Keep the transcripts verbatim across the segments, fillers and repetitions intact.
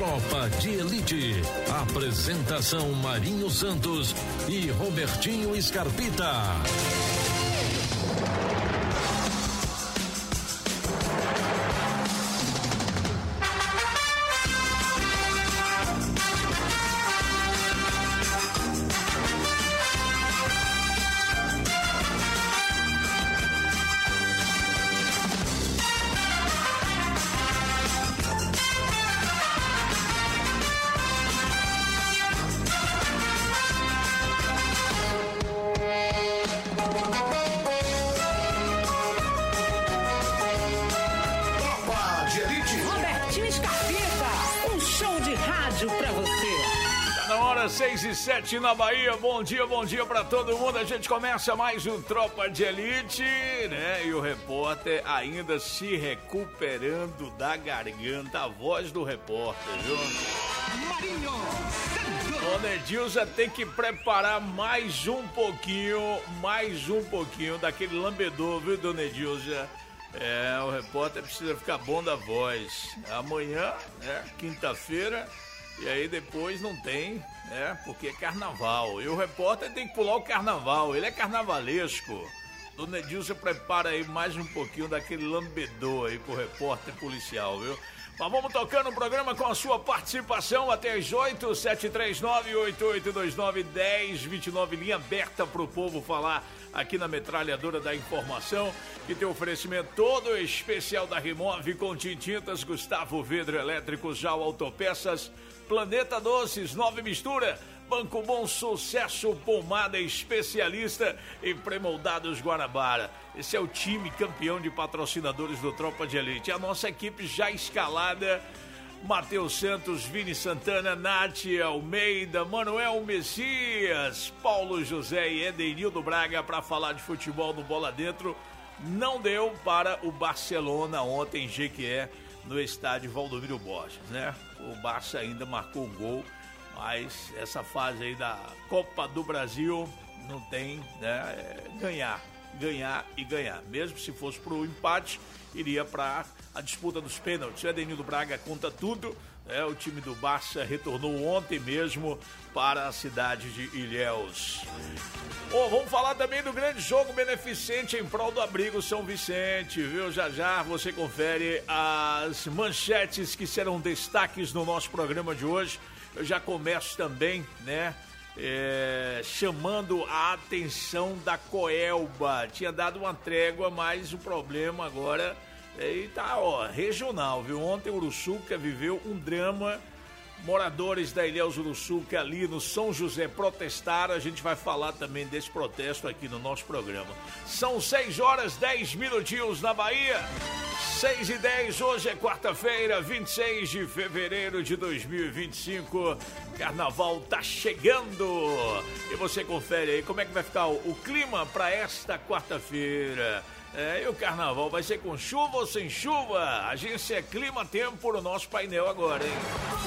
Tropa de Elite. Apresentação Marinho Santos e Robertinho Scarpita. seis e sete na Bahia, bom dia, bom dia pra todo mundo. A gente começa mais um Tropa de Elite, né? E o repórter ainda se recuperando da garganta, a voz do repórter, viu? Marinho Santos. Dona Edilza tem que preparar mais um pouquinho, mais um pouquinho daquele lambedor, viu, Dona Edilza? É, o repórter precisa ficar bom da voz. Amanhã, né, quinta-feira, e aí depois não tem, né, porque é carnaval. E o repórter tem que pular o carnaval, ele é carnavalesco. Dona Edilza prepara aí mais um pouquinho daquele lambedor aí pro repórter policial, viu? Mas vamos tocando o programa com a sua participação até as oito, sete três nove, oito oito dois nove, um zero dois nove, linha aberta pro povo falar aqui na Metralhadora da Informação, que tem oferecimento todo especial da Remove com tintintas, Gustavo Vidro Elétrico, Jal Autopeças, Planeta Doces, Nova Mistura, Banco Bom Sucesso, Pomada Especialista e Premoldados Guanabara. Esse é o time campeão de patrocinadores do Tropa de Elite. A nossa equipe já escalada: Matheus Santos, Vini Santana, Nath Almeida, Manuel Messias, Paulo José e Edenildo Braga para falar de futebol no Bola Dentro. Não deu para o Barcelona ontem em Jequié, no estádio Valdomiro Borges, né? O Barça ainda marcou um gol, mas essa fase aí da Copa do Brasil não tem, né? É ganhar, ganhar e ganhar. Mesmo se fosse pro empate, iria para a disputa dos pênaltis. O Edenildo Braga conta tudo, né? O time do Barça retornou ontem mesmo para a cidade de Ilhéus. Oh, vamos falar também do grande jogo beneficente em prol do Abrigo São Vicente, viu? Já já você confere as manchetes que serão destaques no nosso programa de hoje. Eu já começo também, né, é, chamando a atenção da Coelba. Tinha dado uma trégua, mas o problema agora é, tá, ó, regional, viu? Ontem o Uruçuca viveu um drama. Moradores da Ilhéus Uruçuca ali no São José protestaram. A gente vai falar também desse protesto aqui no nosso programa. São seis horas, dez minutinhos na Bahia. seis e dez, hoje é quarta-feira, vinte e seis de fevereiro de dois mil e vinte e cinco. Carnaval tá chegando. E você confere aí como é que vai ficar o, o clima para esta quarta-feira. É, e o carnaval vai ser com chuva ou sem chuva? Agência Clima Tempo no nosso painel agora, hein?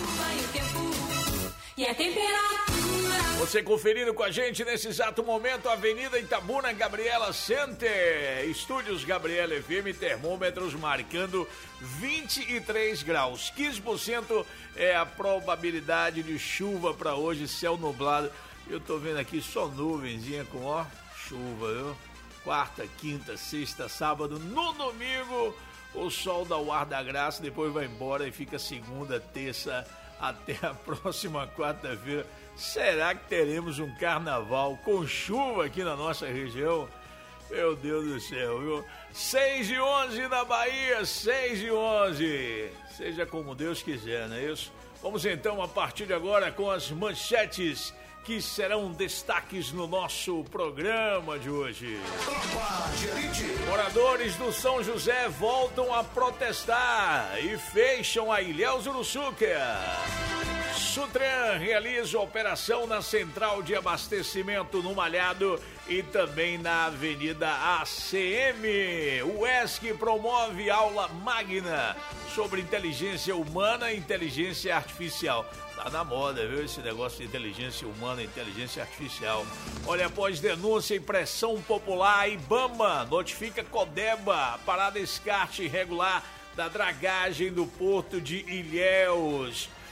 E a temperatura. Você conferindo com a gente nesse exato momento, Avenida Itabuna, Gabriela Center, Estúdios Gabriela F M, termômetros marcando vinte e três graus, quinze por cento é a probabilidade de chuva para hoje, céu nublado. Eu tô vendo aqui só nuvenzinha com, ó, chuva, viu? Quarta, quinta, sexta, sábado, no domingo o sol dá o ar da graça, depois vai embora e fica segunda, terça, até a próxima quarta-feira. Será que teremos um carnaval com chuva aqui na nossa região? Meu Deus do céu, viu? seis e onze na Bahia, seis e onze. Seja como Deus quiser, não é isso? Vamos então, a partir de agora, com as manchetes que serão destaques no nosso programa de hoje. Moradores do São José voltam a protestar e fecham a Ilhéus Uruçuca. Sutran realiza operação na central de abastecimento no Malhado e também na Avenida A C M. O U E S C promove aula magna sobre inteligência humana e inteligência artificial. Tá na moda, viu, esse negócio de inteligência humana e inteligência artificial. Olha, após denúncia e pressão popular, Ibama notifica Codeba para descarte irregular da dragagem do porto de Ilhéus.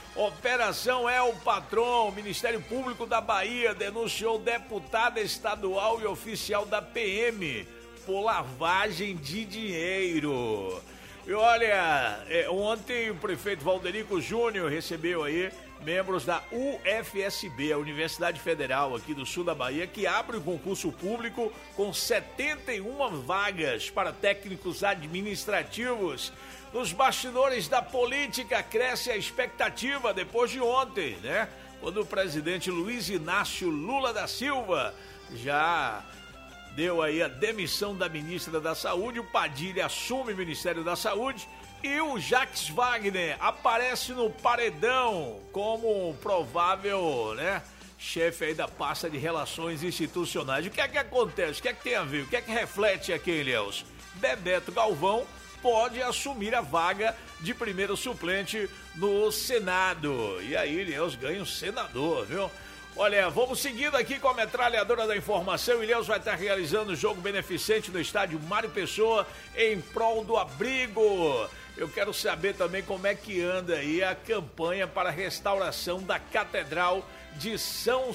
Operação É o Patrão. O Ministério Público da Bahia denunciou deputada estadual e oficial da P M por lavagem de dinheiro. E olha, é, ontem o prefeito Valderico Júnior recebeu aí membros da U F S B, a Universidade Federal aqui do sul da Bahia, que abre o concurso público com setenta e uma vagas para técnicos administrativos. Nos bastidores da política cresce a expectativa depois de ontem, né? Quando o presidente Luiz Inácio Lula da Silva já deu aí a demissão da ministra da Saúde, o Padilha assume o Ministério da Saúde e o Jacques Wagner aparece no paredão como provável, né, chefe aí da pasta de Relações Institucionais. O que é que acontece? O que é que tem a ver? O que é que reflete aqui, Ilhéus? Bebeto Galvão pode assumir a vaga de primeiro suplente no Senado. E aí, Ilhéus ganha um senador, viu? Olha, vamos seguindo aqui com a metralhadora da informação. Ilhéus vai estar realizando o jogo beneficente no estádio Mário Pessoa em prol do abrigo. Eu quero saber também como é que anda aí a campanha para a restauração da Catedral de São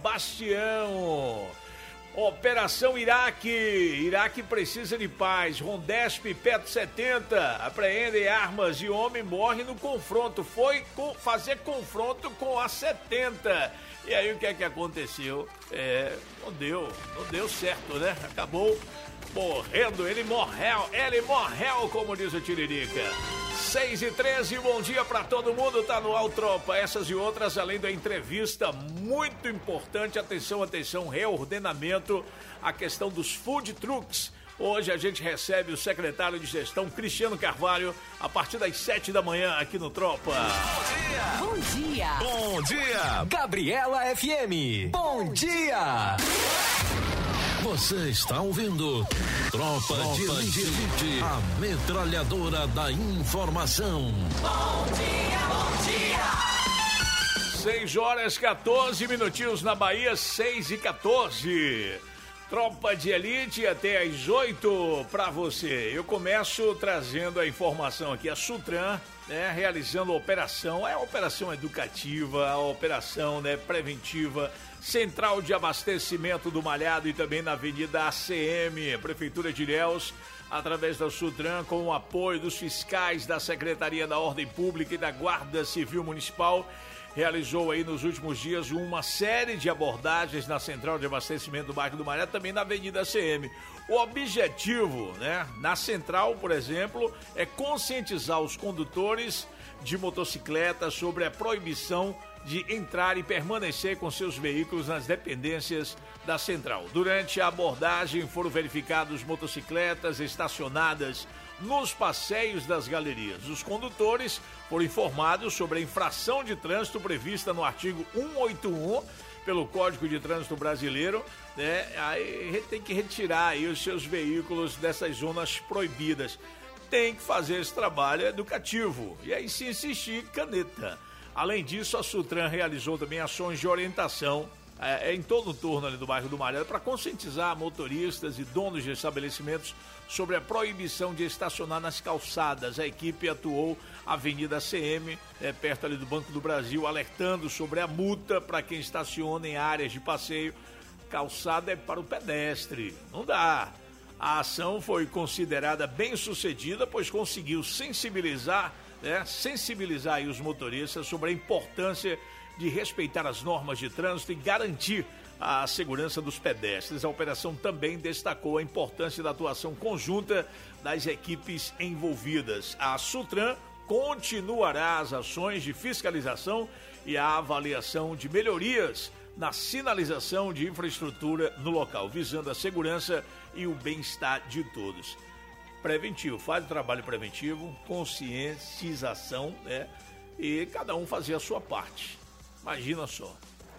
Sebastião. Operação Iraque. Iraque precisa de paz. Rondesp Petro setenta apreendem armas e homem morre no confronto. Foi com, fazer confronto com a setenta. E aí o que é que aconteceu? É, não deu, não deu certo, né? Acabou morrendo, ele morreu, ele morreu, como diz o Tiririca. seis e treze, bom dia pra todo mundo, tá no ar, tropa. Essas e outras, além da entrevista muito importante, atenção, atenção, reordenamento, a questão dos food trucks. Hoje a gente recebe o secretário de gestão, Cristiano Carvalho, a partir das sete da manhã aqui no Tropa. Bom dia! Bom dia! Gabriela F M. Bom dia! Você está ouvindo Tropa, Tropa de Elite, a metralhadora da informação. Bom dia, bom dia! seis horas, quatorze minutinhos na Bahia, seis e quatorze. Tropa de Elite até às oito para você. Eu começo trazendo a informação aqui. A Sutran, né, realizando a operação, é a operação educativa, a operação, né, preventiva, central de abastecimento do Malhado e também na Avenida A C M, Prefeitura de Ilhéus, através da Sutran, com o apoio dos fiscais da Secretaria da Ordem Pública e da Guarda Civil Municipal, realizou aí nos últimos dias uma série de abordagens na central de abastecimento do bairro do Maré, também na Avenida C M. O objetivo, né, na central, por exemplo, é conscientizar os condutores de motocicletas sobre a proibição de entrar e permanecer com seus veículos nas dependências da central. Durante a abordagem foram verificados motocicletas estacionadas nos passeios das galerias. Os condutores foram informados sobre a infração de trânsito prevista no artigo cento e oitenta e um pelo Código de Trânsito Brasileiro, né? Aí tem que retirar aí os seus veículos dessas zonas proibidas. Tem que fazer esse trabalho educativo. E aí, se insistir, caneta. Além disso, a Sutran realizou também ações de orientação é, em todo o torno ali do bairro do Malhado para conscientizar motoristas e donos de estabelecimentos sobre a proibição de estacionar nas calçadas. A equipe atuou na Avenida C M, é, perto ali do Banco do Brasil, alertando sobre a multa para quem estaciona em áreas de passeio. Calçada é para o pedestre, não dá. A ação foi considerada bem sucedida, pois conseguiu sensibilizar, né, sensibilizar aí os motoristas sobre a importância de respeitar as normas de trânsito e garantir a segurança dos pedestres. A operação também destacou a importância da atuação conjunta das equipes envolvidas. A Sutran continuará as ações de fiscalização e a avaliação de melhorias na sinalização de infraestrutura no local, visando a segurança e o bem-estar de todos. Preventivo, faz o trabalho preventivo, conscientização, né? E cada um fazia a sua parte. Imagina só.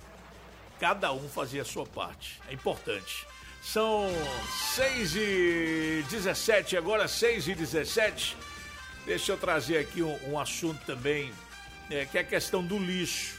Cada um fazia a sua parte. É importante. São seis e dezessete, agora seis e dezessete. Deixa eu trazer aqui um, um assunto também, é, que é a questão do lixo.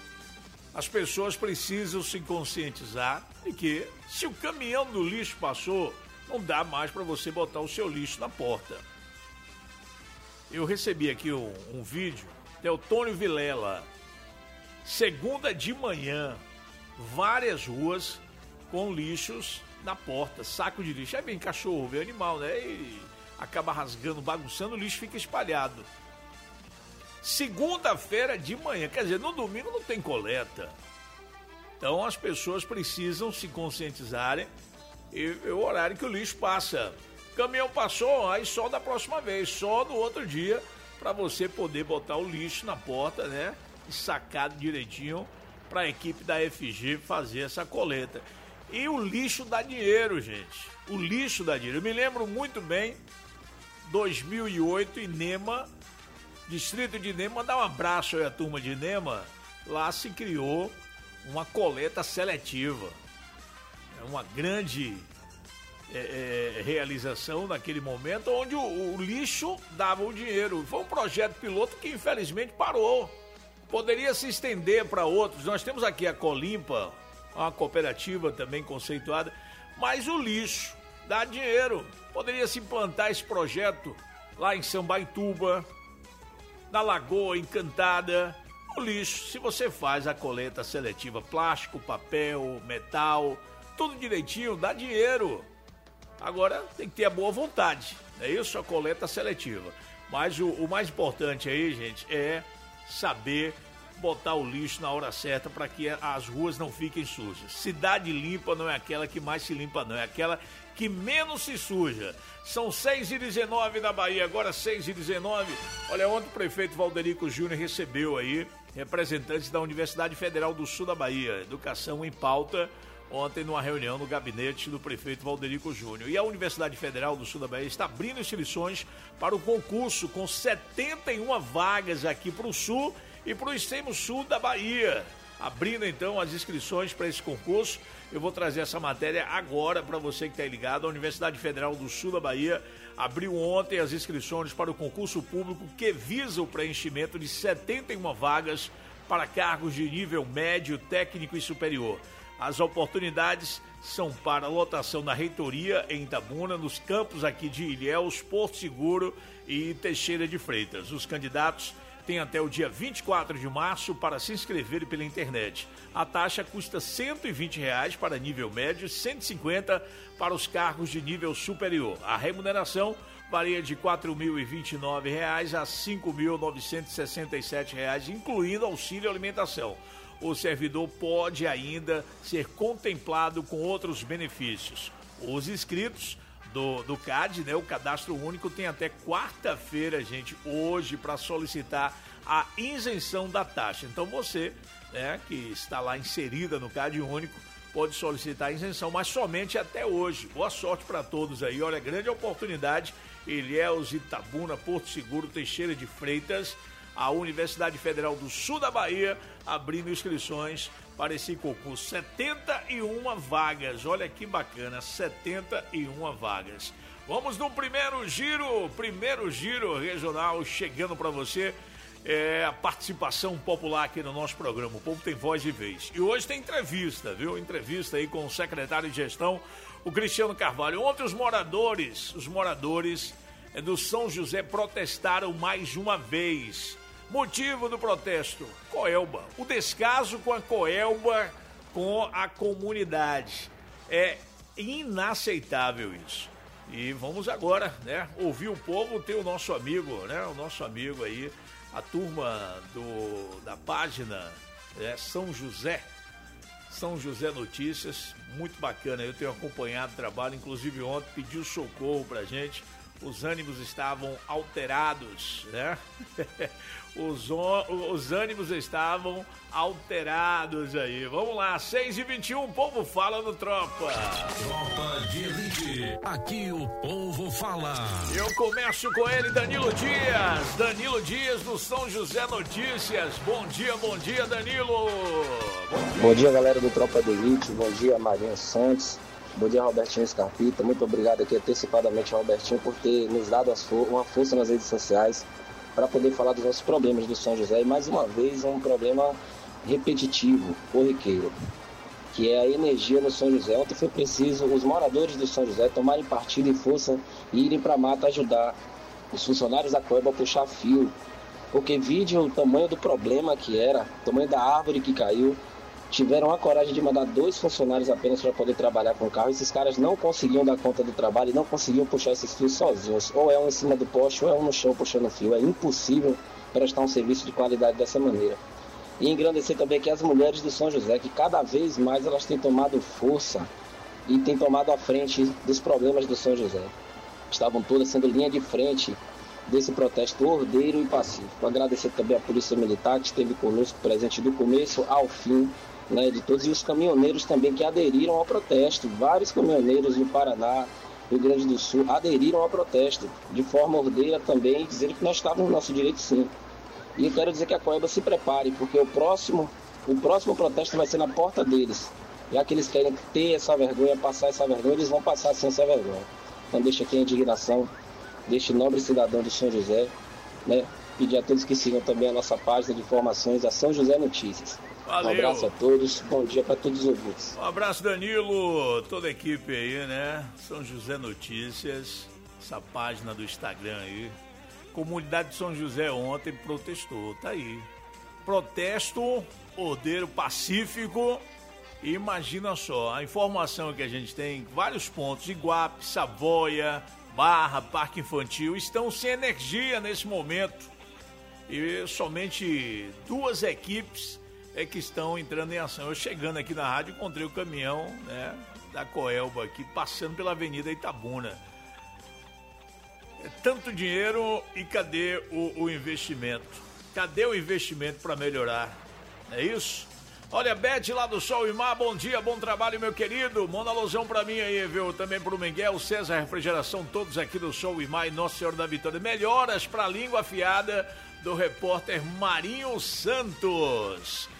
As pessoas precisam se conscientizar de que se o caminhão do lixo passou, não dá mais para você botar o seu lixo na porta. Eu recebi aqui um, um vídeo Teotônio Vilela. Segunda de manhã, várias ruas com lixos na porta, saco de lixo. É bem cachorro, bem animal, né? E acaba rasgando, bagunçando, o lixo fica espalhado. Segunda-feira de manhã, quer dizer, no domingo não tem coleta. Então as pessoas precisam se conscientizarem e o horário que o lixo passa. Caminhão passou, aí só da próxima vez, só no outro dia, para você poder botar o lixo na porta, né? E sacar direitinho para a equipe da F G fazer essa coleta. E o lixo dá dinheiro, gente. O lixo dá dinheiro. Eu me lembro muito bem, dois mil e oito, Inema, distrito de Inema, dá um abraço aí à turma de Inema. Lá se criou uma coleta seletiva. É uma grande é, é, realização naquele momento, onde o, o lixo dava o dinheiro. Foi um projeto piloto que infelizmente parou. Poderia se estender para outros. Nós temos aqui a Colimpa, uma cooperativa também conceituada, mas o lixo dá dinheiro. Poderia se implantar esse projeto lá em Sambaituba, na Lagoa Encantada. O lixo, se você faz a coleta seletiva, plástico, papel, metal, tudo direitinho, dá dinheiro. Agora tem que ter a boa vontade, é isso, a coleta seletiva. Mas o, o mais importante aí, gente, é saber botar o lixo na hora certa para que as ruas não fiquem sujas. Cidade limpa não é aquela que mais se limpa, não, é aquela que menos se suja. São seis e dezenove na Bahia, agora seis e dezenove. Olha, ontem o prefeito Valderico Júnior recebeu aí representantes da Universidade Federal do Sul da Bahia, Educação em Pauta, ontem numa reunião no gabinete do prefeito Valderico Júnior. E a Universidade Federal do Sul da Bahia está abrindo inscrições para o concurso com setenta e uma vagas aqui para o Sul e para o extremo sul da Bahia. Abrindo então as inscrições para esse concurso, eu vou trazer essa matéria agora para você que está ligado. A Universidade Federal do Sul da Bahia abriu ontem as inscrições para o concurso público que visa o preenchimento de setenta e uma vagas para cargos de nível médio, técnico e superior. As oportunidades são para lotação na reitoria em Itabuna, nos campos aqui de Ilhéus, Porto Seguro e Teixeira de Freitas. Os candidatos têm até o dia vinte e quatro de março para se inscrever pela internet. A taxa custa cento e vinte reais para nível médio, cento e cinquenta para os cargos de nível superior. A remuneração varia de quatro mil e vinte e nove reais a cinco mil novecentos e sessenta e sete reais, incluindo auxílio alimentação. O servidor pode ainda ser contemplado com outros benefícios. Os inscritos do, do C A D, né, o Cadastro Único, tem até quarta-feira, gente, hoje, para solicitar a isenção da taxa. Então você, né, que está lá inserida no C A D Único, pode solicitar a isenção, mas somente até hoje. Boa sorte para todos aí. Olha, grande oportunidade. Ilhéus, Itabuna, Porto Seguro, Teixeira de Freitas, a Universidade Federal do Sul da Bahia abrindo inscrições para esse concurso. setenta e uma vagas, olha que bacana, setenta e uma vagas. Vamos no primeiro giro, primeiro giro regional chegando para você. É a participação popular aqui no nosso programa, o povo tem voz e vez. E hoje tem entrevista, viu? Entrevista aí com o secretário de gestão, o Cristiano Carvalho. Ontem os moradores, os moradores do São José protestaram mais uma vez. Motivo do protesto, Coelba. O descaso com a Coelba, com a comunidade. É inaceitável isso. E vamos agora, né, ouvir o povo, ter o nosso amigo, né, o nosso amigo aí, a turma do, da página, né, São José, São José Notícias, muito bacana. Eu tenho acompanhado o trabalho, inclusive ontem pediu socorro pra gente. Os ânimos estavam alterados, né? Os, os ânimos estavam alterados aí. Vamos lá, seis e vinte e um, o povo fala no Tropa. Tropa de Elite, aqui o povo fala. Eu começo com ele, Danilo Dias. Danilo Dias do São José Notícias. Bom dia, bom dia, Danilo. Bom dia, bom dia, galera do Tropa de Elite. Bom dia, Marinho Santos. Bom dia, Robertinho Scarpita. Muito obrigado aqui antecipadamente, Robertinho, por ter nos dado uma força nas redes sociais para poder falar dos nossos problemas do São José. E mais uma vez, um problema repetitivo, corriqueiro, que é a energia no São José. Ontem foi preciso os moradores do São José tomarem partido e força e irem para a mata ajudar os funcionários da Coelba a puxar fio Porque vide o tamanho do problema que era, o tamanho da árvore que caiu. Tiveram a coragem de mandar dois funcionários apenas para poder trabalhar com o carro. Esses caras não conseguiam dar conta do trabalho e não conseguiam puxar esses fios sozinhos. Ou é um em cima do poste ou é um no chão puxando fio. É impossível prestar um serviço de qualidade dessa maneira. E engrandecer também aqui as mulheres do São José, que cada vez mais elas têm tomado força e têm tomado a frente dos problemas do São José. Estavam todas sendo linha de frente desse protesto ordeiro e pacífico. Agradecer também a Polícia Militar, que esteve conosco presente do começo ao fim, né, de todos, e os caminhoneiros também que aderiram ao protesto. Vários caminhoneiros do Paraná, Rio Grande do Sul, aderiram ao protesto de forma ordeira também, dizendo que nós estávamos no nosso direito sim. E eu quero dizer que a Coelba se prepare, porque o próximo, o próximo protesto vai ser na porta deles. Já que eles querem ter essa vergonha, passar essa vergonha, eles vão passar sem essa vergonha. Então deixa aqui a indignação deste nobre cidadão de São José, né? Pedir a todos que sigam também a nossa página de informações, a São José Notícias. Valeu. Um abraço a todos, bom dia para todos os ouvintes. Um abraço, Danilo, toda a equipe aí, né? São José Notícias, essa página do Instagram aí. Comunidade de São José ontem protestou, tá aí. Protesto, ordeiro pacífico. E imagina só, a informação que a gente tem, vários pontos, Iguape, Savoia, Barra, Parque Infantil, estão sem energia nesse momento. E somente duas equipes é que estão entrando em ação. Eu chegando aqui na rádio, encontrei o caminhão, né, da Coelba aqui, passando pela Avenida Itabuna. É tanto dinheiro e cadê o, o investimento? Cadê o investimento para melhorar? É isso? Olha, Beth lá do Sol e Mar, bom dia, bom trabalho, meu querido. Manda alusão pra mim aí, viu? Também pro Miguel, César Refrigeração, todos aqui do Sol e Mar e Nossa Senhora da Vitória. Melhoras pra língua afiada do repórter Marinho Santos.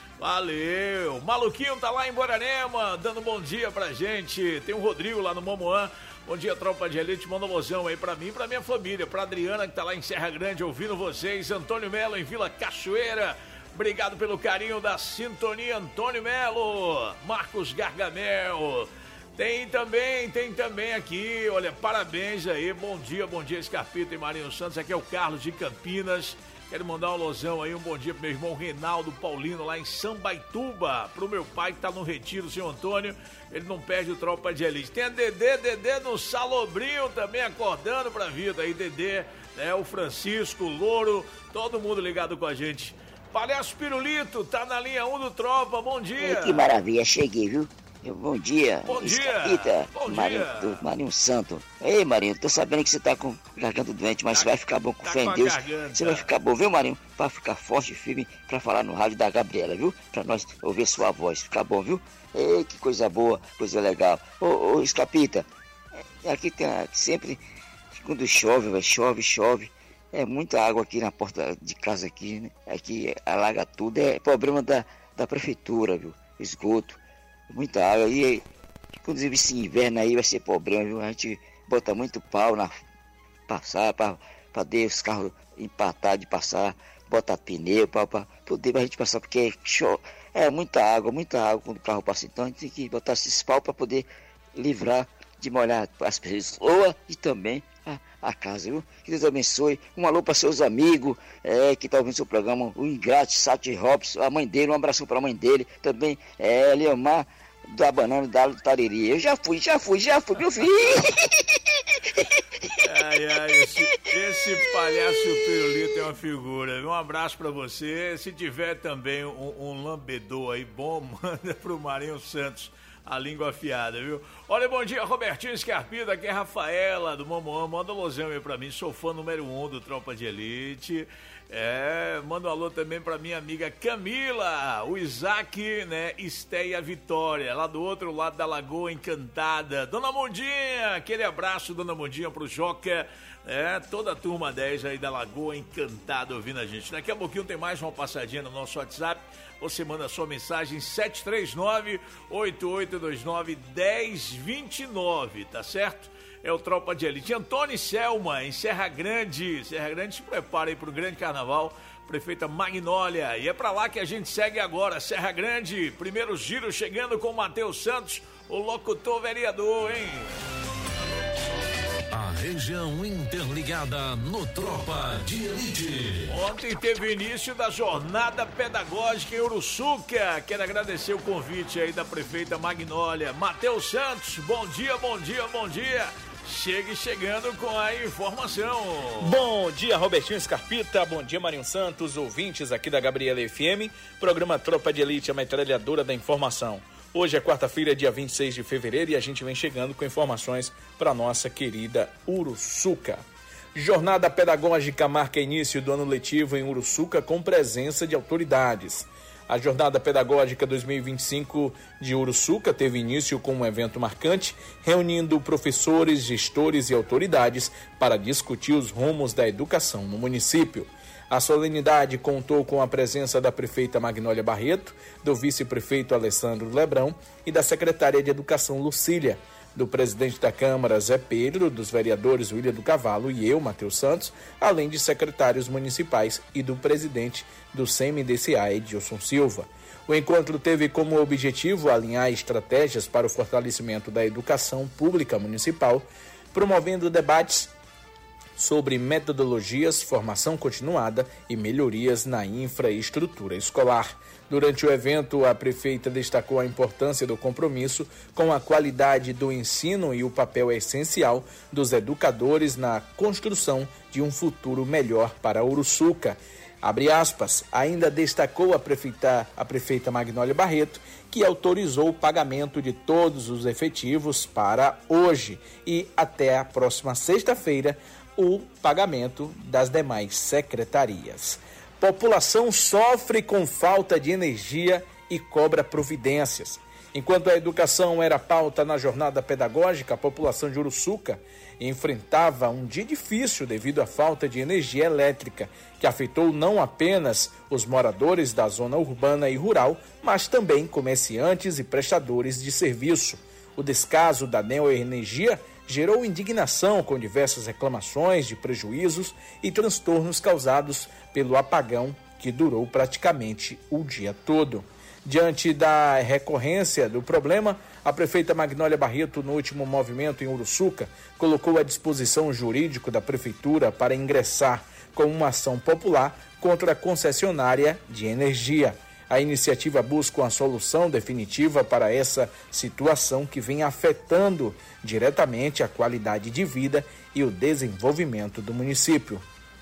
Valeu. Maluquinho tá lá em Borarema, dando bom dia pra gente. Tem o Rodrigo lá no Momoã. Bom dia, tropa de elite. Manda alusão aí pra mim e pra minha família. Pra Adriana, que tá lá em Serra Grande, ouvindo vocês. Antônio Melo, em Vila Cachoeira. Obrigado pelo carinho da sintonia, Antônio Melo, Marcos Gargamel. Tem também, tem também aqui, olha, parabéns aí, bom dia, bom dia, Scarpita e Marinho Santos. Aqui é o Carlos de Campinas. Quero mandar um alusão aí, um bom dia pro meu irmão Reinaldo Paulino, lá em Sambaituba. Pro meu pai que tá no retiro, o senhor Antônio, ele não perde o Tropa de Elite. Tem a Dedê, Dedê no Salobrinho também acordando pra vida aí, Dedê, né, o Francisco, o Louro, todo mundo ligado com a gente. Palhaço Pirulito, tá na linha um do Tropa, bom dia. Que maravilha, cheguei, viu? Bom dia. Bom dia. Escapita, Bom Marinho, dia. Do Marinho Santo. Ei, Marinho, tô sabendo que você tá com garganta doente, mas Tá- você vai ficar bom com tá fé com em a Deus. garganta. Você vai ficar bom, viu, Marinho? Pra ficar forte e firme pra falar no rádio da Gabriela, viu? Pra nós ouvir sua voz. Ficar bom, viu? Ei, que coisa boa, coisa legal. Ô, ô, Escapita, é, aqui tem aqui sempre, quando chove, vai, chove, chove. É muita água aqui na porta de casa aqui, né? Aqui alaga tudo. É problema da, da prefeitura, viu? Esgoto. Muita água. E inclusive esse inverno aí vai ser problema, viu? A gente bota muito pau na passar para poder os carros empatar de passar, bota pneu para poder a gente passar, porque show, é muita água, muita água quando o carro passa. Então a gente tem que botar esses pau para poder livrar de molhar as pessoas e também a, a casa, viu? Que Deus abençoe. Um alô para seus amigos é, que estão tá ouvindo seu programa, o Ingrato, Sati Robson, a mãe dele, um abraço para a mãe dele, também é, Leomar da Banana da Tariri. Eu já fui, já fui, já fui, meu filho. Ai, ai, esse, esse palhaço Pirulito é uma figura. Um abraço pra você. Se tiver também um, um lambedor aí bom, manda pro Marinho Santos. A língua afiada, viu? Olha, bom dia, Robertinho Scarpida, aqui é Rafaela do Momoã. Manda um alôzão aí pra mim, sou fã número um do Tropa de Elite. É, manda um alô também pra minha amiga Camila, o Isaac, né, Estéia Vitória, lá do outro lado da Lagoa Encantada. Dona Mundinha, aquele abraço, Dona Mundinha, pro Joca, é, toda a turma dez aí da Lagoa Encantada ouvindo a gente. Daqui a pouquinho tem mais uma passadinha no nosso WhatsApp. Você manda sua mensagem sete três nove, oito oito dois nove, um zero dois nove, tá certo? É o Tropa de Elite. Antônio e Selma, em Serra Grande. Serra Grande se prepara aí pro grande carnaval. Prefeita Magnólia. E é pra lá que a gente segue agora. Serra Grande, primeiro giro chegando com o Matheus Santos, o locutor vereador, hein? A região interligada no Tropa de Elite. Ontem teve início da jornada pedagógica em Uruçuca. Quero agradecer o convite aí da prefeita Magnólia. Matheus Santos, bom dia, bom dia, bom dia. Chegue chegando com a informação. Bom dia, Robertinho Scarpita, bom dia, Marinho Santos, ouvintes aqui da Gabriela F M, programa Tropa de Elite, a metralhadora da informação. Hoje é quarta-feira, dia vinte e seis de fevereiro, e a gente vem chegando com informações para nossa querida Uruçuca. Jornada pedagógica marca início do ano letivo em Uruçuca com presença de autoridades. A Jornada Pedagógica dois mil e vinte e cinco de Uruçuca teve início com um evento marcante, reunindo professores, gestores e autoridades para discutir os rumos da educação no município. A solenidade contou com a presença da prefeita Magnólia Barreto, do vice-prefeito Alessandro Lebrão e da secretária de Educação Lucília, do presidente da Câmara Zé Pedro, dos vereadores William do Cavalo e eu, Matheus Santos, além de secretários municipais e do presidente do C M D C A, Edilson Silva. O encontro teve como objetivo alinhar estratégias para o fortalecimento da educação pública municipal, promovendo debates sobre metodologias, formação continuada e melhorias na infraestrutura escolar. Durante o evento, a prefeita destacou a importância do compromisso com a qualidade do ensino e o papel essencial dos educadores na construção de um futuro melhor para Uruçuca. Abre aspas, ainda destacou a prefeita, a prefeita Magnólia Barreto, que autorizou o pagamento de todos os efetivos para hoje e até a próxima sexta-feira o pagamento das demais secretarias. População sofre com falta de energia e cobra providências. Enquanto a educação era pauta na jornada pedagógica, a população de Uruçuca enfrentava um dia difícil devido à falta de energia elétrica, que afetou não apenas os moradores da zona urbana e rural, mas também comerciantes e prestadores de serviço. O descaso da Neoenergia gerou indignação com diversas reclamações de prejuízos e transtornos causados pelo apagão que durou praticamente o dia todo. Diante da recorrência do problema, a prefeita Magnólia Barreto, no último movimento em Uruçuca, colocou à disposição jurídico da prefeitura para ingressar com uma ação popular contra a concessionária de energia. A iniciativa busca uma solução definitiva para essa situação que vem afetando diretamente a qualidade de vida e o desenvolvimento do município.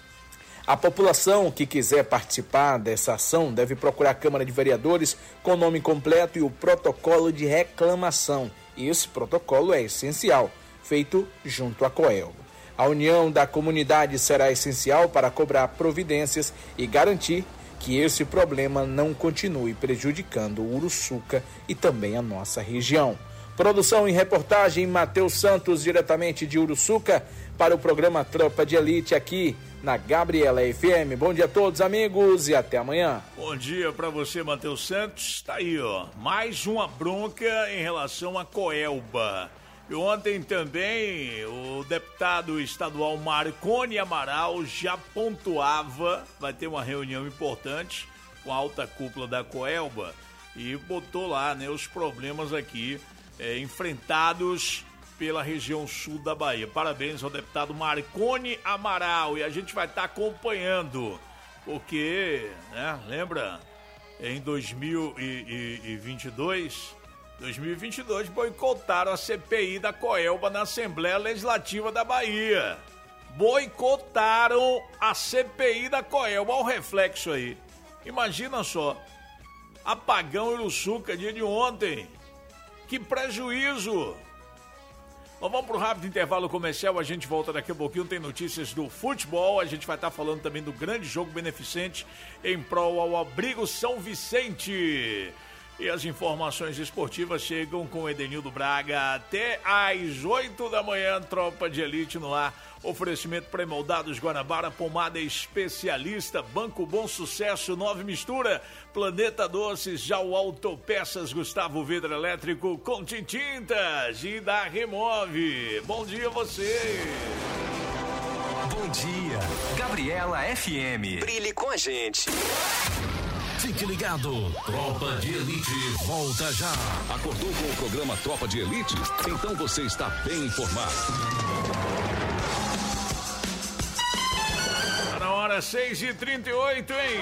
A população que quiser participar dessa ação deve procurar a Câmara de Vereadores com o nome completo e o protocolo de reclamação. Esse protocolo é essencial, feito junto à Coelba. A união da comunidade será essencial para cobrar providências e garantir que esse problema não continue prejudicando o Uruçuca e também a nossa região. Produção e reportagem, Matheus Santos, diretamente de Uruçuca, para o programa Tropa de Elite aqui na Gabriela F M. Bom dia a todos, amigos, e até amanhã. Bom dia para você, Matheus Santos. Tá aí, ó, mais uma bronca em relação à Coelba. E ontem também o deputado estadual Marconi Amaral já pontuava, vai ter uma reunião importante com a alta cúpula da Coelba e botou lá, né, os problemas aqui é, enfrentados pela região sul da Bahia. Parabéns ao deputado Marconi Amaral, e a gente vai estar tá acompanhando, porque, né, lembra, em dois mil e vinte e dois... dois mil e vinte e dois boicotaram a C P I da Coelba na Assembleia Legislativa da Bahia. Boicotaram a C P I da Coelba. Olha o reflexo aí. Imagina só. Apagão em Uruçuca, dia de ontem. Que prejuízo. Bom, vamos para um rápido intervalo comercial. A gente volta daqui a pouquinho. Tem notícias do futebol. A gente vai estar falando também do grande jogo beneficente em prol ao Abrigo São Vicente. E as informações esportivas chegam com Edenildo Braga até às oito da manhã. Tropa de Elite no ar. Oferecimento pré-moldados Guanabara, pomada especialista, Banco Bom Sucesso, Nove Mistura, Planeta Doces, já o Autopeças, Gustavo Vidro Elétrico, Conti Tintas e da Remove. Bom dia a você. Bom dia, Gabriela F M. Brilhe com a gente. Fique ligado, Tropa de Elite volta já. Acordou com o programa Tropa de Elite? Então você está bem informado. hora, seis e trinta e oito, hein?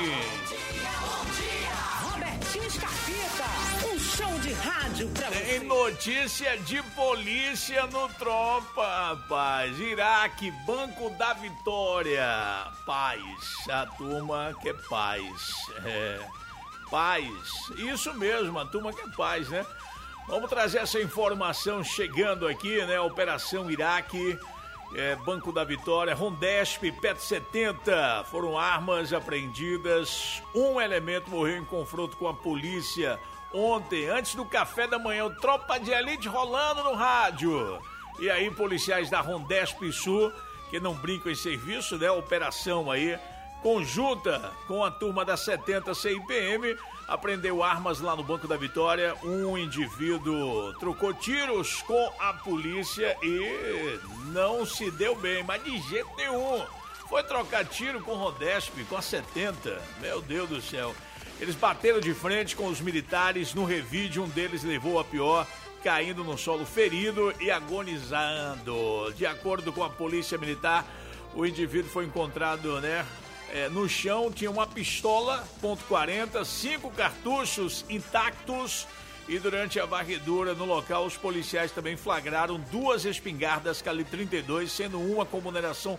Robertinho Scarpita, um show de rádio pra você. Tem notícia de polícia no Tropa, rapaz. Iraque, Banco da Vitória. Paz, a turma que é paz. É, paz, isso mesmo, a turma que é paz, né? Vamos trazer essa informação chegando aqui, né? Operação Iraque, é, Banco da Vitória, Rondesp, Pet setenta. Foram armas apreendidas. Um elemento morreu em confronto com a polícia ontem, antes do café da manhã. O Tropa de Elite rolando no rádio. E aí, policiais da Rondesp Sul, que não brincam em serviço, né? Operação aí, conjunta com a turma da setenta C I P M, apreendeu armas lá no Banco da Vitória. Um indivíduo trocou tiros com a polícia e não se deu bem, mas de jeito nenhum. Foi trocar tiro com o Rondesp, com a setenta. Meu Deus do céu. Eles bateram de frente com os militares no revide. Um deles levou a pior, caindo no solo ferido e agonizando. De acordo com a polícia militar, o indivíduo foi encontrado, né? É, no chão tinha uma pistola ponto quarenta, cinco cartuchos intactos, e durante a varredura no local os policiais também flagraram duas espingardas calibre trinta e dois, sendo uma com numeração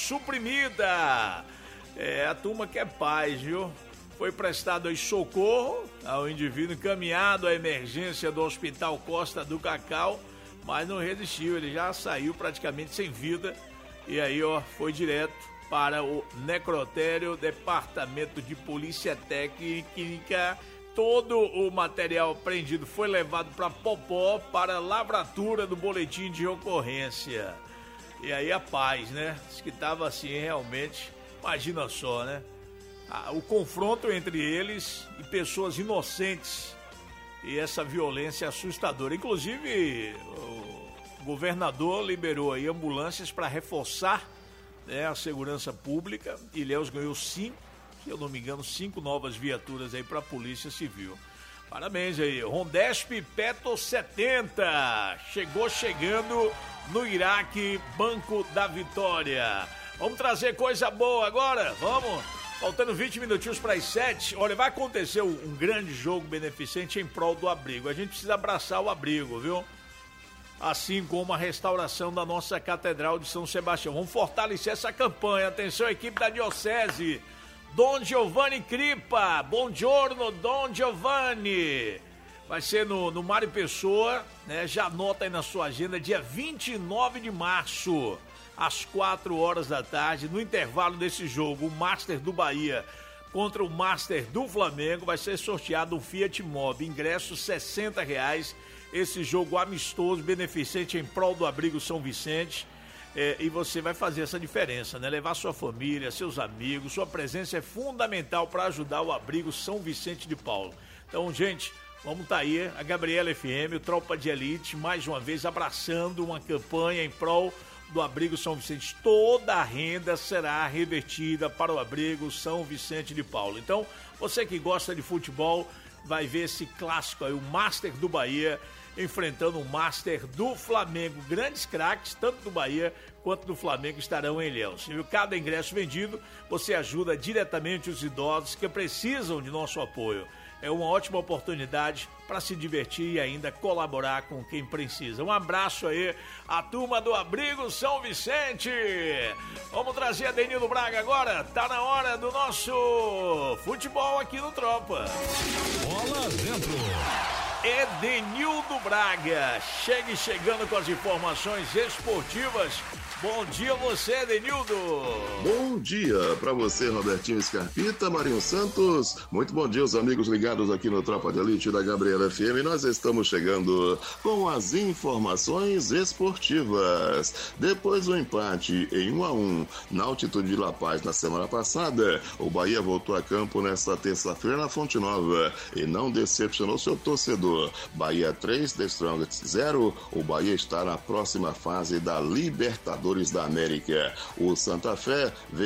suprimida. É, a turma que é paz, viu? Foi prestado aí socorro ao indivíduo, encaminhado à emergência do Hospital Costa do Cacau, mas não resistiu, ele já saiu praticamente sem vida, e aí, ó, foi direto para o necrotério, Departamento de Polícia Técnica. Todo o material apreendido foi levado para Popó para lavratura do boletim de ocorrência. E aí a paz, né? Diz que estava assim realmente, imagina só, né? Ah, o confronto entre eles e pessoas inocentes, e essa violência assustadora. Inclusive, o governador liberou aí ambulâncias para reforçar, é, a segurança pública. Ilhéus ganhou cinco, se eu não me engano, cinco novas viaturas aí para a Polícia Civil. Parabéns aí, Rondesp Peto setenta, chegou chegando no Iraque, Banco da Vitória. Vamos trazer coisa boa agora, vamos? Faltando vinte minutinhos para as sete, olha, vai acontecer um, um grande jogo beneficente em prol do abrigo. A gente precisa abraçar o abrigo, viu? Assim como a restauração da nossa Catedral de São Sebastião. Vamos fortalecer essa campanha. Atenção, equipe da Diocese. Dom Giovanni Cripa. Bom giorno, Dom Giovanni. Vai ser no, no Mário Pessoa, né? Já anota aí na sua agenda, dia vinte e nove de março, às quatro horas da tarde, no intervalo desse jogo, o Master do Bahia contra o Master do Flamengo, vai ser sorteado um Fiat Mobi, ingresso sessenta reais. Esse jogo amistoso, beneficente em prol do Abrigo São Vicente, é, e você vai fazer essa diferença, né? Levar sua família, seus amigos, sua presença é fundamental para ajudar o Abrigo São Vicente de Paulo. Então, gente, vamos tá aí, a Gabriela F M, o Tropa de Elite, mais uma vez abraçando uma campanha em prol do Abrigo São Vicente. Toda a renda será revertida para o Abrigo São Vicente de Paulo. Então, você que gosta de futebol, vai ver esse clássico aí, o Master do Bahia enfrentando o Master do Flamengo. Grandes craques, tanto do Bahia quanto do Flamengo, estarão em Ilhéus. E cada ingresso vendido, você ajuda diretamente os idosos que precisam de nosso apoio. É uma ótima oportunidade para se divertir e ainda colaborar com quem precisa. Um abraço aí à turma do Abrigo São Vicente. Vamos trazer a Denildo Braga agora. Tá na hora do nosso futebol aqui no Tropa. Bola dentro. Edenildo Braga, chegue chegando com as informações esportivas. Bom dia a você, Edenildo. Bom dia para você, Robertinho Scarpita, Marinho Santos. Muito bom dia aos amigos ligados aqui no Tropa de Elite da Gabriela F M. Nós estamos chegando com as informações esportivas. Depois do empate em um a um na altitude de La Paz na semana passada, o Bahia voltou a campo nesta terça-feira na Fonte Nova e não decepcionou seu torcedor. Bahia três, The Strongest zero. O Bahia está na próxima fase da Libertadores da América. O Santa Fé venceu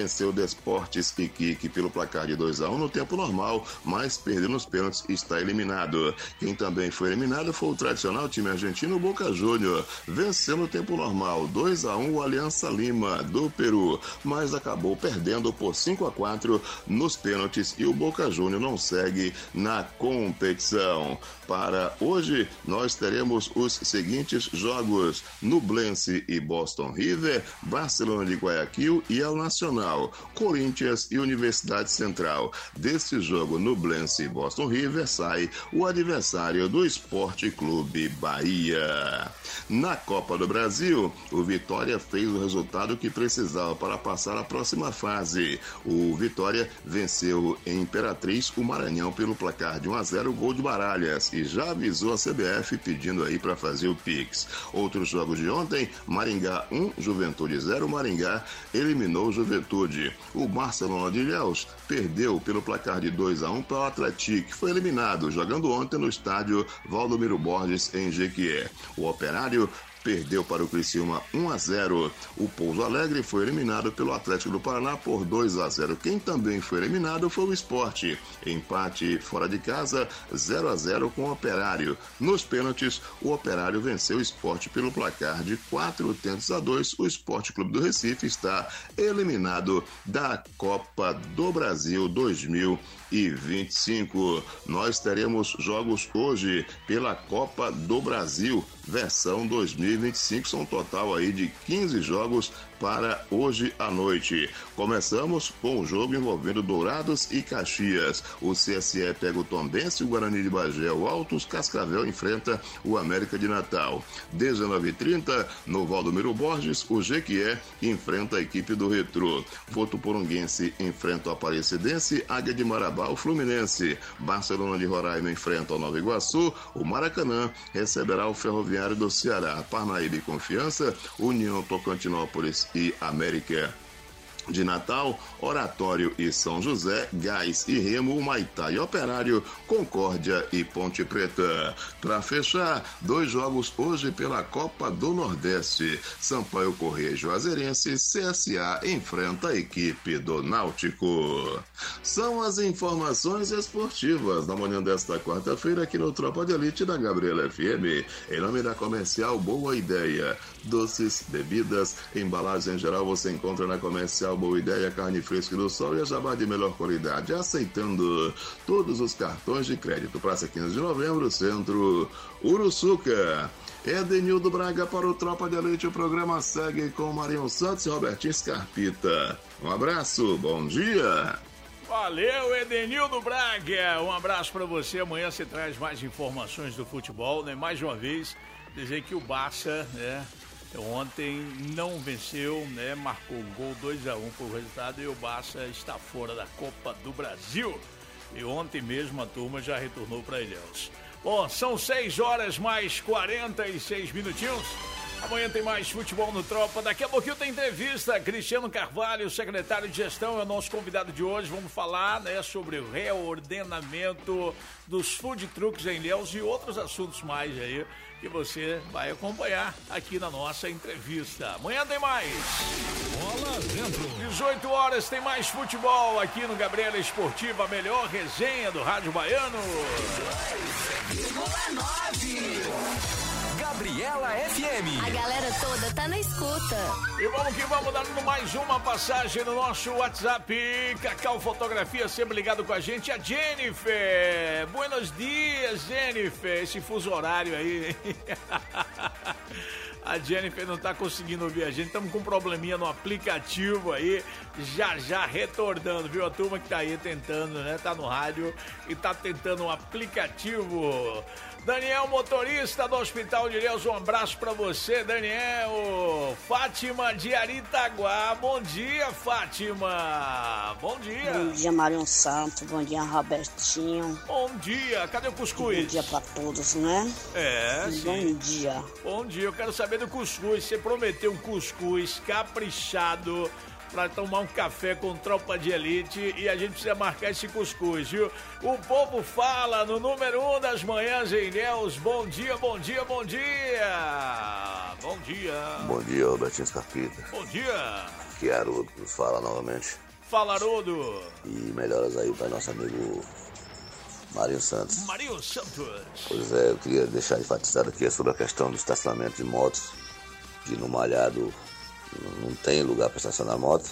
venceu o Desportes Iquique pelo placar de dois a um no tempo normal, mas perdeu nos pênaltis e está eliminado. Quem também foi eliminado foi o tradicional time argentino Boca Júnior. Venceu no tempo normal dois a um o Aliança Lima do Peru, mas acabou perdendo por cinco a quatro nos pênaltis e o Boca Júnior não segue na competição. Para hoje, nós teremos os seguintes jogos: Nublense e Boston River, Barcelona de Guayaquil e El Nacional, Corinthians e Universidade Central. Desse jogo, Nublense e Boston River, sai o adversário do Esporte Clube Bahia. Na Copa do Brasil, o Vitória fez o resultado que precisava para passar a próxima fase. O Vitória venceu em Imperatriz o Maranhão pelo placar de um a zero, gol de Baralhas, e já avisou a C B F pedindo aí para fazer o Pix. Outros jogos de ontem: Maringá um, Juventude zero, Maringá eliminou o Juventude. O Barcelona de Ilhéus perdeu pelo placar de dois a um para o Atlético, que foi eliminado jogando ontem no estádio Valdomiro Borges em Jequié. O Operário perdeu para o Criciúma um a zero. O Pouso Alegre foi eliminado pelo Atlético do Paraná por dois a zero. Quem também foi eliminado foi o Sport. Empate fora de casa, zero a zero com o Operário. Nos pênaltis, o Operário venceu o Sport pelo placar de quatro tentos a dois. O Sport Clube do Recife está eliminado da Copa do Brasil dois mil e vinte e cinco. Nós teremos jogos hoje pela Copa do Brasil versão dois mil e vinte e cinco, são um total aí de quinze jogos para hoje à noite. Começamos com o jogo envolvendo Dourados e Caxias. O C S E pega o Tombense, o Guarani de Bagé, o Altos, Cascavel enfrenta o América de Natal. dezenove e trinta, no Valdomiro Borges, o Jequié enfrenta a equipe do Retrô. Votuporonguense enfrenta o Aparecidense, Águia de Marabá, o Fluminense. Barcelona de Roraima enfrenta o Nova Iguaçu, o Maracanã receberá o Ferroviário do Ceará. Parnaíba e Confiança, União Tocantinópolis e América de Natal, Oratório e São José, Gás e Remo, Humaitá e Operário, Concórdia e Ponte Preta. Para fechar, dois jogos hoje pela Copa do Nordeste. Sampaio Corrêa e Juazeirense, C S A enfrenta a equipe do Náutico. São as informações esportivas da manhã desta quarta-feira aqui no Tropa de Elite da Gabriela F M. Em nome da Comercial Boa Ideia. Doces, bebidas, embalagens em geral você encontra na Comercial Boa Ideia, carne fresca do sol e a jabá de melhor qualidade, aceitando todos os cartões de crédito. Praça quinze de novembro, Centro Uruçuca. Edenildo Braga para o Tropa de Elite. O programa segue com Marinho Santos e Robertinho Scarpita. Um abraço, bom dia. Valeu, Edenildo Braga. Um abraço para você. Amanhã você traz mais informações do futebol, né? Mais uma vez, dizer que o Barça, né, ontem não venceu, né? Marcou um gol, dois a um foi o resultado e o Barça está fora da Copa do Brasil. E ontem mesmo a turma já retornou para Ilhéus. Bom, são seis horas mais quarenta e seis minutinhos. Amanhã tem mais futebol no Tropa. Daqui a pouquinho tem entrevista. Cristiano Carvalho, secretário de gestão, é o nosso convidado de hoje. Vamos falar, né, sobre o reordenamento dos food trucks em Ilhéus e outros assuntos mais aí que você vai acompanhar aqui na nossa entrevista. Amanhã tem mais. Bola dentro. dezoito horas tem mais futebol aqui no Gabriela Esportiva, a melhor resenha do Rádio Baiano. Gabriela F M. A galera toda tá na escuta. E vamos que vamos dando mais uma passagem no nosso WhatsApp. Cacau Fotografia, sempre ligado com a gente. A Jennifer. Buenos dias, Jennifer. Esse fuso horário aí. A Jennifer não tá conseguindo ouvir a gente. Estamos com um probleminha no aplicativo aí. Já já retornando, viu? A turma que tá aí tentando, né? Tá no rádio e tá tentando um aplicativo. Daniel, motorista do Hospital de Ilhéus, um abraço pra você, Daniel. Fátima de Aritaguá, bom dia, Fátima. Bom dia. Bom dia, Marinho Santos, bom dia, Robertinho. Bom dia, cadê o cuscuz? Bom dia pra todos, né? É, sim. Bom dia. Bom dia, eu quero saber do cuscuz. Você prometeu um cuscuz caprichado para tomar um café com Tropa de Elite e a gente precisa marcar esse cuscuz, viu? O povo fala no número um das manhãs em Ilhéus. Bom dia, bom dia, bom dia. Bom dia. Bom dia, Robertinho Scarpita. Bom dia. Aqui é Haroldo que nos fala novamente. Fala, Haroldo. E melhoras aí para nosso amigo Marinho Santos. Marinho Santos. Pois é, eu queria deixar enfatizado aqui sobre a questão do estacionamento de motos, que no Malhado não tem lugar para estacionar moto,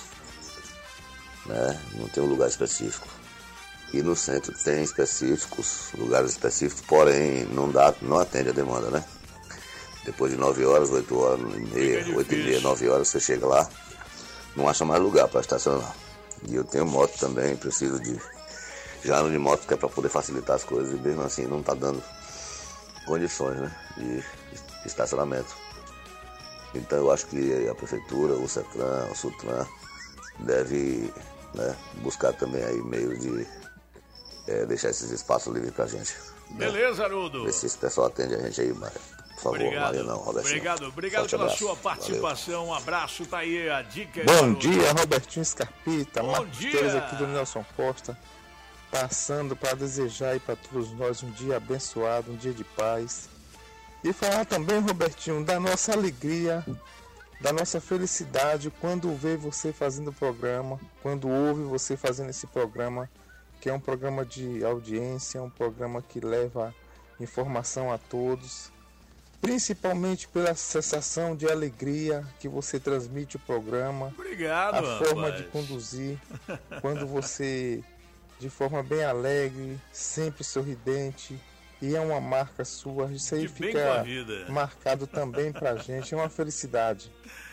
né? Não tem um lugar específico. E no centro tem específicos, lugares específicos, porém não dá, não atende a demanda, né? Depois de nove horas, oito horas e meia, oito e meia, nove horas, você chega lá, não acha mais lugar para estacionar. E eu tenho moto também, preciso de já ando de moto, que é para poder facilitar as coisas, e mesmo assim não está dando condições, né, de estacionamento. Então eu acho que a prefeitura, o CETRAN, o SUTRAN deve, né, buscar também aí meio de é, deixar esses espaços livres pra gente. Beleza, Haroldo. Ver se esse pessoal atende a gente aí, Mário. Por favor, obrigado. Mário não, Robertinho. Obrigado, obrigado Forte pela abraço. sua participação. Valeu. Um abraço, tá aí a dica. Bom Haroldo. dia, Robertinho Scarpita. Bom Marcos dia. Teles aqui do Nelson Costa. Passando para desejar aí para todos nós um dia abençoado, um dia de paz. E falar também, Robertinho, da nossa alegria, da nossa felicidade quando vê você fazendo o programa, quando ouve você fazendo esse programa, que é um programa de audiência, um programa que leva informação a todos, principalmente pela sensação de alegria que você transmite o programa. Obrigado, a forma rapaz. de conduzir, quando você, de forma bem alegre, sempre sorridente, e é uma marca sua, isso aí De bem fica com a vida. marcado também pra gente, é uma felicidade.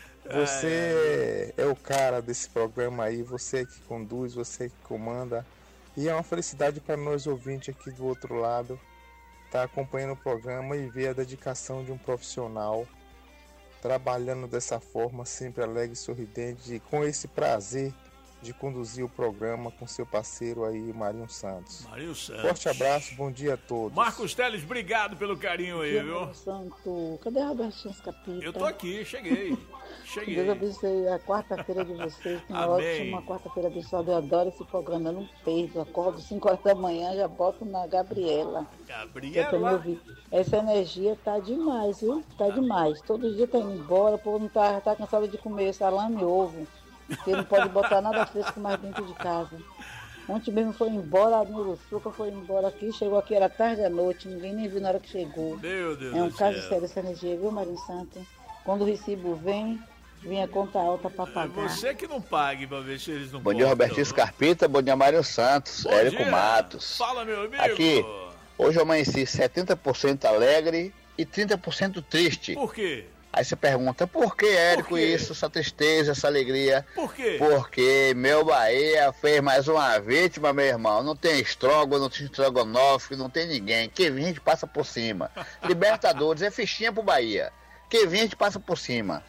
Você é, é o cara desse programa aí, você é que conduz, você é que comanda, e é uma felicidade para nós ouvintes aqui do outro lado, estar tá acompanhando o programa e ver a dedicação de um profissional trabalhando dessa forma, sempre alegre e sorridente, e com esse prazer de conduzir o programa com seu parceiro aí, Marinho Santos. Marinho Santos. Forte abraço, bom dia a todos. Marcos Teles, obrigado pelo carinho aí, viu? Marinho Santo, cadê Robertinho Scarpita? Eu tô aqui, cheguei. Cheguei. Deus abençoe a quarta-feira de vocês. Uma Amém. ótima quarta-feira abençoada. Eu adoro esse programa, eu não perco. Acordo cinco horas da manhã, já boto na Gabriela. Gabriela? Que é pra me ouvir. Essa energia tá demais, viu? Tá demais. Todo dia tá indo embora, o povo não tá, tá cansado de comer salame e ovo. Porque não pode botar nada fresco mais dentro de casa. Ontem mesmo foi embora, no Uruçuca foi embora aqui, chegou aqui, era tarde da noite, ninguém nem viu na hora que chegou. Meu Deus É um do caso céu. sério essa energia, viu, Marinho Santo? Quando o recibo vem, vem a conta alta pra pagar. Você que não pague pra ver se eles não Bom dia, cortam. Robertinho Scarpita. Bom dia, Mário Santos. Bom Érico dia. Matos. Fala, meu amigo. Aqui, hoje eu amanheci setenta por cento alegre e trinta por cento triste. Por quê? Aí você pergunta, por que, Érico, Por quê? isso, essa tristeza, essa alegria? Por quê? Porque meu Bahia fez mais uma vítima, meu irmão. Não tem estrogo, não tem estrogonofe, não tem ninguém. Quem vem, a gente passa por cima. Libertadores, é fichinha pro Bahia. Quem vem, a gente passa por cima.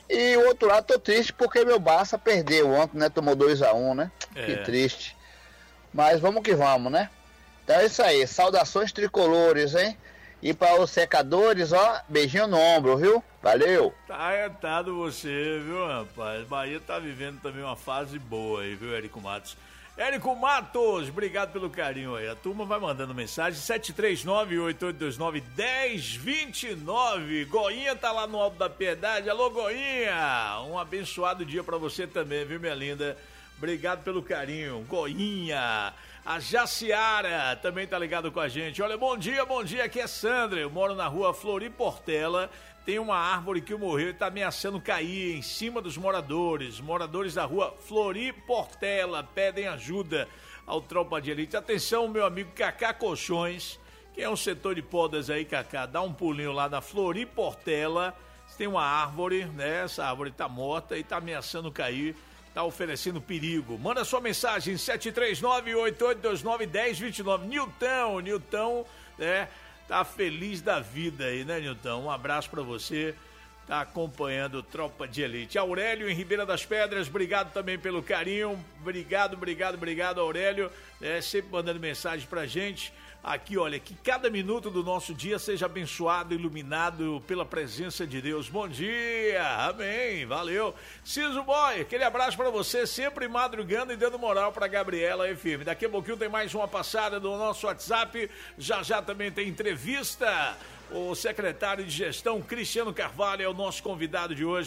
E o outro lado, tô triste porque meu Barça perdeu ontem, né? Tomou dois a um, né? É. Que triste. Mas vamos que vamos, né? Então é isso aí. Saudações tricolores, hein? E para os secadores, ó, beijinho no ombro, viu? Valeu! Tá arretado você, viu, rapaz? Bahia tá vivendo também uma fase boa aí, viu, Érico Matos? Érico Matos, obrigado pelo carinho aí. A turma vai mandando mensagem, sete três nove, oito oito dois nove, um zero dois nove. Goinha tá lá no Alto da Piedade. Alô, Goinha! Um abençoado dia pra você também, viu, minha linda? Obrigado pelo carinho. Goinha! A Jaciara também tá ligado com a gente. Olha, bom dia, bom dia, aqui é Sandra. Eu moro na rua Flori Portela. Tem uma árvore que morreu e tá ameaçando cair em cima dos moradores. Moradores da rua Flori Portela pedem ajuda ao Tropa de Elite. Atenção, meu amigo Cacá Colchões, que é um setor de podas aí, Cacá. Dá um pulinho lá na Flori Portela. Tem uma árvore, né? Essa árvore tá morta e tá ameaçando cair. Tá oferecendo perigo. Manda sua mensagem, sete três nove, oito oito dois nove, um zero dois nove. Nilton, Nilton, né? Tá feliz da vida aí, né, Nilton? Um abraço pra você. Tá acompanhando o Tropa de Elite. Aurélio em Ribeira das Pedras, obrigado também pelo carinho. Obrigado, obrigado, obrigado, Aurélio. É, sempre mandando mensagem pra gente. Aqui, olha, que cada minuto do nosso dia seja abençoado, iluminado pela presença de Deus. Bom dia, amém, valeu. Ciso Boy, aquele abraço pra você, sempre madrugando e dando moral pra Gabriela F M. Daqui a pouquinho tem mais uma passada do nosso WhatsApp, já já também tem entrevista. O secretário de Gestão, Cristiano Carvalho, é o nosso convidado de hoje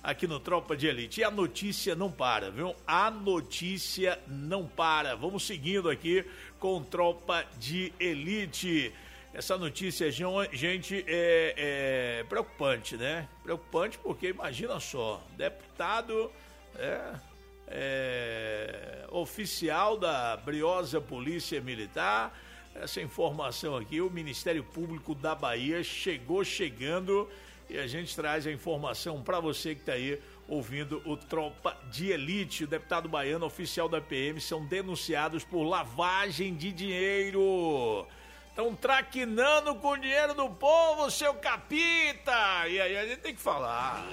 aqui no Tropa de Elite. E a notícia não para, viu? A notícia não para. Vamos seguindo aqui com Tropa de Elite. Essa notícia, gente, é, é preocupante, né? Preocupante porque, imagina só, deputado, é, é, oficial da briosa Polícia Militar, essa informação aqui, o Ministério Público da Bahia chegou chegando e a gente traz a informação para você que está aí ouvindo o Tropa de Elite. O deputado baiano, oficial da P M, são denunciados por lavagem de dinheiro. Estão traquinando com o dinheiro do povo, seu capita! E aí a gente tem que falar.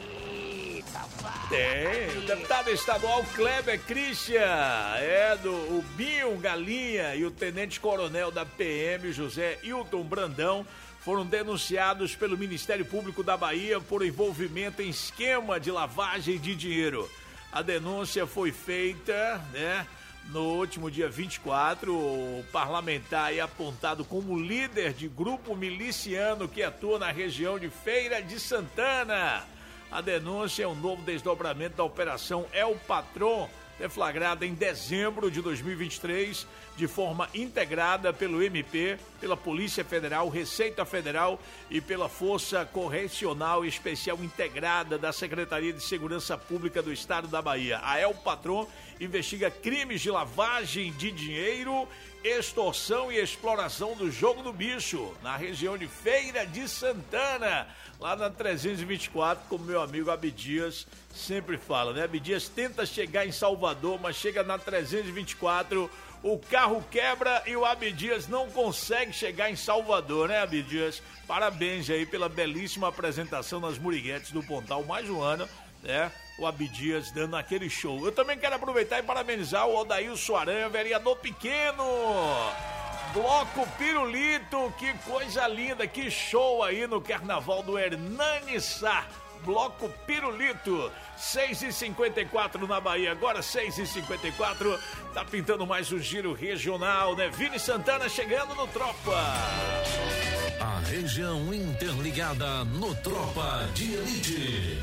Tem. O deputado estadual Kleber Christian, é do o Binho Galinha e o tenente-coronel da P M, José Hilton Brandão, foram denunciados pelo Ministério Público da Bahia por envolvimento em esquema de lavagem de dinheiro. A denúncia foi feita, né? No último dia vinte e quatro, o parlamentar é apontado como líder de grupo miliciano que atua na região de Feira de Santana. A denúncia é um novo desdobramento da Operação El Patrão, deflagrada em dezembro de dois mil e vinte e três, de forma integrada pelo M P, pela Polícia Federal, Receita Federal e pela Força Correcional Especial Integrada da Secretaria de Segurança Pública do Estado da Bahia. A El Patrão investiga crimes de lavagem de dinheiro, extorsão e exploração do jogo do bicho, na região de Feira de Santana, lá na trezentos e vinte e quatro, como meu amigo Abdias sempre fala, né? Abdias tenta chegar em Salvador, mas chega na trezentos e vinte e quatro, o carro quebra e o Abdias não consegue chegar em Salvador, né, Abdias? Parabéns aí pela belíssima apresentação nas Muriguetes do Pontal, mais um ano, né? O Abdias dando aquele show. Eu também quero aproveitar e parabenizar o Odailson Aranha, vereador pequeno. Bloco Pirulito, que coisa linda, que show aí no Carnaval do Hernani Sá. Bloco Pirulito, seis e cinquenta e quatro na Bahia, agora seis e cinquenta e quatro, tá pintando mais um giro regional, né? Vini Santana chegando no Tropa. A região interligada no Tropa de Elite.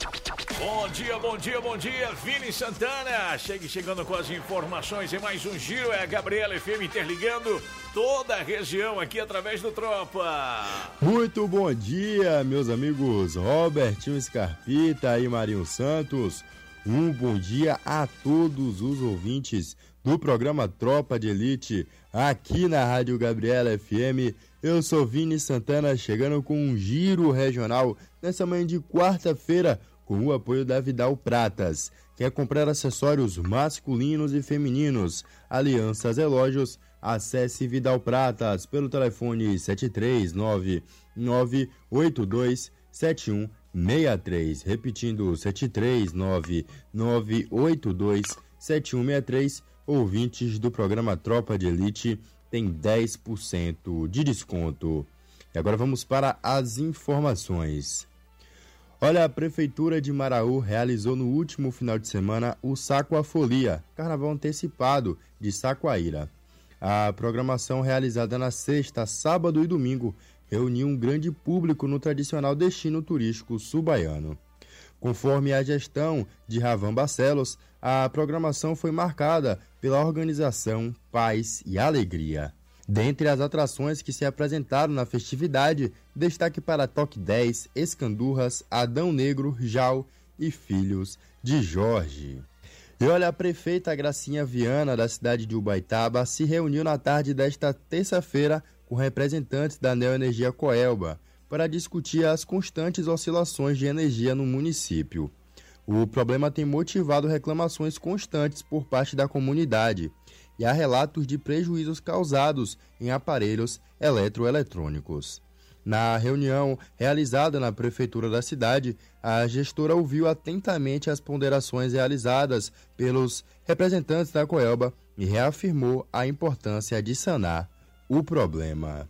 Bom dia, bom dia, bom dia, Vini Santana, chegue chegando com as informações em mais um giro, é a Gabriela F M interligando toda a região aqui através do Tropa. Muito bom dia, meus amigos Robertinho Scarpita e Marinho Santos, um bom dia a todos os ouvintes do programa Tropa de Elite, aqui na Rádio Gabriela F M. Eu sou Vini Santana, chegando com um giro regional nessa manhã de quarta-feira, com o apoio da Vidal Pratas. Quer comprar acessórios masculinos e femininos, alianças, relógios? Acesse Vidal Pratas pelo telefone sete três nove nove oito dois sete um seis três. Repetindo, sete três nove nove oito dois sete um seis três. Ouvintes do programa Tropa de Elite tem dez por cento de desconto. E agora vamos para as informações. Olha, a Prefeitura de Maraú realizou no último final de semana o Saco a Folia, carnaval antecipado de Saquaíra. A programação realizada na sexta, sábado e domingo reuniu um grande público no tradicional destino turístico sul-baiano. Conforme a gestão de Ravan Barcelos, a programação foi marcada pela organização, paz e alegria. Dentre as atrações que se apresentaram na festividade, destaque para Toque dez, Escandurras, Adão Negro, Jau e Filhos de Jorge. E olha, a prefeita Gracinha Viana, da cidade de Ubaitaba, se reuniu na tarde desta terça-feira com representantes da Neoenergia Coelba para discutir as constantes oscilações de energia no município. O problema tem motivado reclamações constantes por parte da comunidade e há relatos de prejuízos causados em aparelhos eletroeletrônicos. Na reunião realizada na prefeitura da cidade, a gestora ouviu atentamente as ponderações realizadas pelos representantes da Coelba e reafirmou a importância de sanar o problema.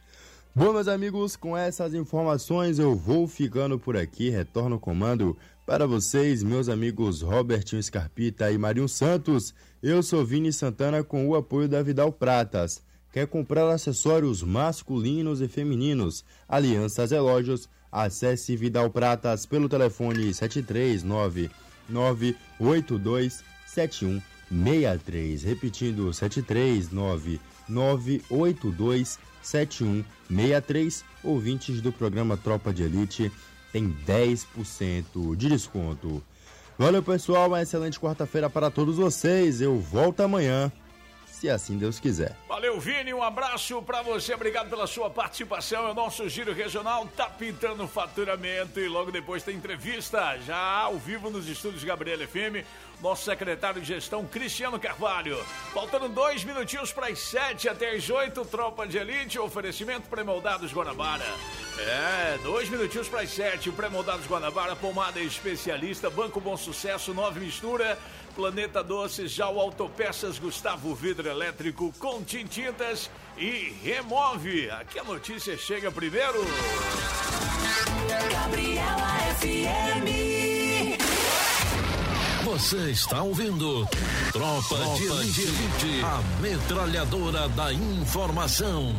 Bom, meus amigos, com essas informações eu vou ficando por aqui, retorno o comando para vocês, meus amigos Robertinho Scarpita e Marinho Santos. Eu sou Vini Santana com o apoio da Vidal Pratas. Quer comprar acessórios masculinos e femininos, alianças, relógios? Acesse Vidal Pratas pelo telefone sete três nove nove oito dois sete um seis três. Repetindo, sete três nove nove oito dois sete um seis três. Ouvintes do programa Tropa de Elite tem dez por cento de desconto. Valeu, pessoal, uma excelente quarta-feira para todos vocês. Eu volto amanhã, se assim Deus quiser. Valeu, Vini, um abraço para você, obrigado pela sua participação. É o nosso Giro Regional, tá pintando faturamento e logo depois tem entrevista, já ao vivo nos estúdios Gabriela F M, nosso secretário de gestão, Cristiano Carvalho. Faltando dois minutinhos para as sete, até as oito, Tropa de Elite, oferecimento pré-moldados Guanabara. É, dois minutinhos para as sete, o pré-moldados Guanabara, pomada especialista, Banco Bom Sucesso, Nove Mistura, Planeta Doces, já o Autopeças, Gustavo Vidro Elétrico, Contim Tintas e Remove. Aqui a notícia chega primeiro. Gabriela F M. Você está ouvindo Tropa, Tropa de Elite, Elite, a metralhadora da informação.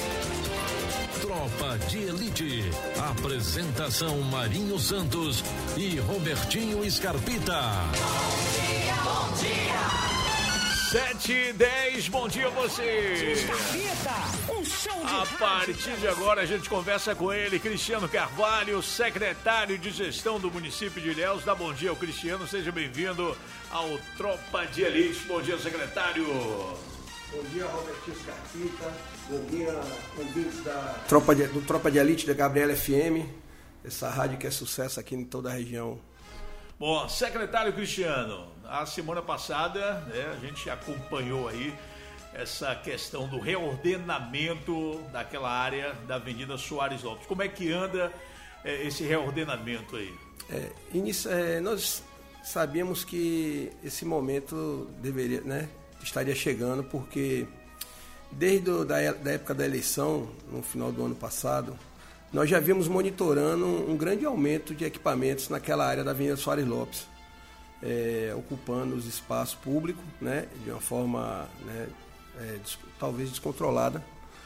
Tropa de Elite. Apresentação Marinho Santos e Robertinho Scarpita. Bom dia, bom dia. sete e dez, bom dia a você. Um show de A partir de agora a gente conversa com ele, Cristiano Carvalho, secretário de gestão do município de Ilhéus. Dá bom dia ao Cristiano, seja bem-vindo ao Tropa de Elite. Bom dia, secretário. Bom dia, Robertinho Scarpita. Bom dia, ouvintes da Tropa de, do Tropa de Elite da Gabriela F M, essa rádio que é sucesso aqui em toda a região. Bom, secretário Cristiano, a semana passada, né, a gente acompanhou aí essa questão do reordenamento daquela área da Avenida Soares Lopes. Como é que anda é, esse reordenamento aí? É, inicio, é, nós sabíamos que esse momento deveria, né, estaria chegando, porque desde a da, da época da eleição, no final do ano passado, nós já vimos monitorando um grande aumento de equipamentos naquela área da Avenida Soares Lopes, é, ocupando os espaços públicos, né, de uma forma, né, é, des, talvez descontrolada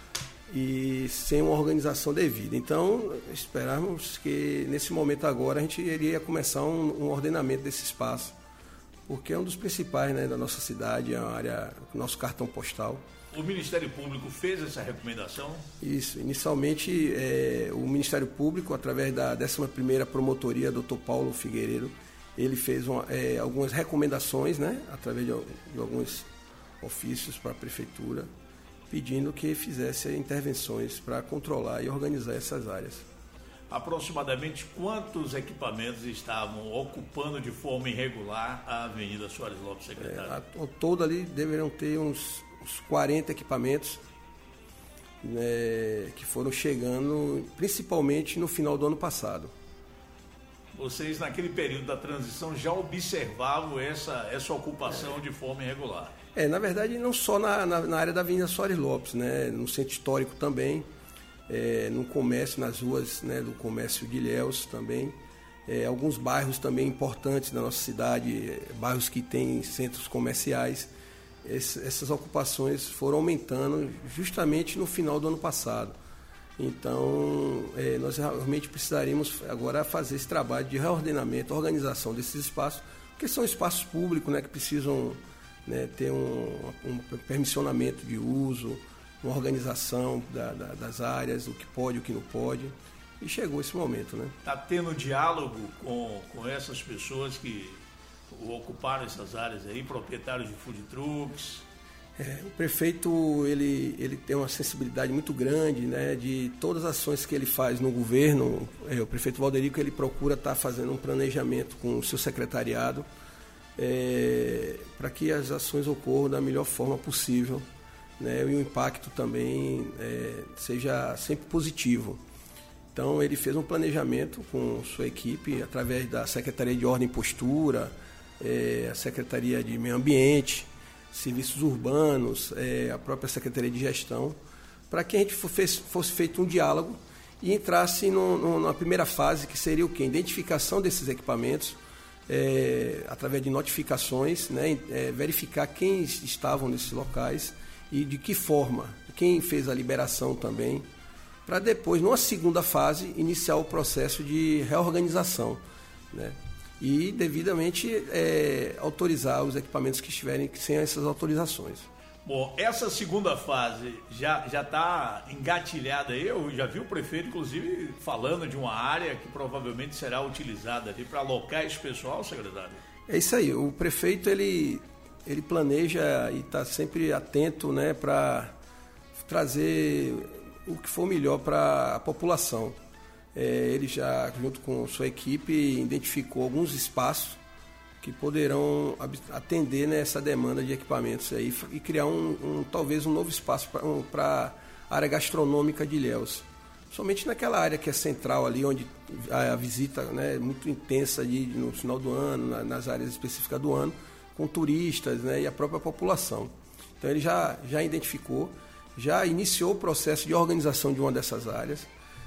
e sem uma organização devida. Então, esperamos que nesse momento agora a gente iria começar um, um ordenamento desse espaço, porque é um dos principais, né, da nossa cidade, é uma área, nosso cartão postal. O Ministério Público fez essa recomendação? Isso. Inicialmente, é, o Ministério Público, através da décima primeira Promotoria, doutor Paulo Figueiredo, ele fez uma, é, algumas recomendações, né, através de, de alguns ofícios para a Prefeitura, pedindo que fizesse intervenções para controlar e organizar essas áreas. Aproximadamente quantos equipamentos estavam ocupando de forma irregular a Avenida Soares Lopes, secretário? É, ao todo ali deveriam ter uns, uns quarenta equipamentos, né, que foram chegando principalmente no final do ano passado. Vocês, naquele período da transição, já observavam essa, essa ocupação é. de forma irregular? É, na verdade, não só na, na, na área da Avenida Soares Lopes, né, no centro histórico também, é, no comércio, nas ruas, né, do comércio de Ilhéus também, é, alguns bairros também importantes da nossa cidade, é, bairros que têm centros comerciais. Esse, essas ocupações foram aumentando justamente no final do ano passado. Então, é, nós realmente precisaríamos agora fazer esse trabalho de reordenamento, organização desses espaços, porque são espaços públicos, né, que precisam, né, ter um, um permissionamento de uso, uma organização da, da, das áreas, o que pode, o que não pode. E chegou esse momento, né? Está tendo diálogo com, com essas pessoas que ocuparam essas áreas aí, proprietários de food trucks? É, o prefeito, ele, ele tem uma sensibilidade muito grande, né, de todas as ações que ele faz no governo. É, o prefeito Valderico, ele procura estar tá fazendo um planejamento com o seu secretariado, é, para que as ações ocorram da melhor forma possível, né, e o impacto também é, seja sempre positivo. Então, ele fez um planejamento com sua equipe, através da Secretaria de Ordem e Postura, é, a Secretaria de Meio Ambiente, Serviços Urbanos, é, a própria Secretaria de Gestão, para que a gente fosse, fosse feito um diálogo e entrasse no, no, na primeira fase, que seria o quê? Identificação desses equipamentos, é, através de notificações, né, é, verificar quem estavam nesses locais e de que forma, quem fez a liberação também, para depois, numa segunda fase, iniciar o processo de reorganização, né? E devidamente é, autorizar os equipamentos que estiverem sem essas autorizações. Bom, essa segunda fase já já está engatilhada aí. Eu já vi o prefeito, inclusive, falando de uma área que provavelmente será utilizada ali para alocar esse pessoal, secretário. É isso aí. O prefeito ele, ele planeja e está sempre atento, né, para trazer o que for melhor para a população. É, ele já, junto com sua equipe, identificou alguns espaços que poderão atender, né, essa demanda de equipamentos aí e criar um, um talvez um novo espaço para um, a área gastronômica de Ilhéus. Somente naquela área que é central ali, onde a, a visita, né, é muito intensa ali no final do ano, na, nas áreas específicas do ano, com turistas, né, e a própria população. Então ele já, já identificou, já iniciou o processo de organização de uma dessas áreas.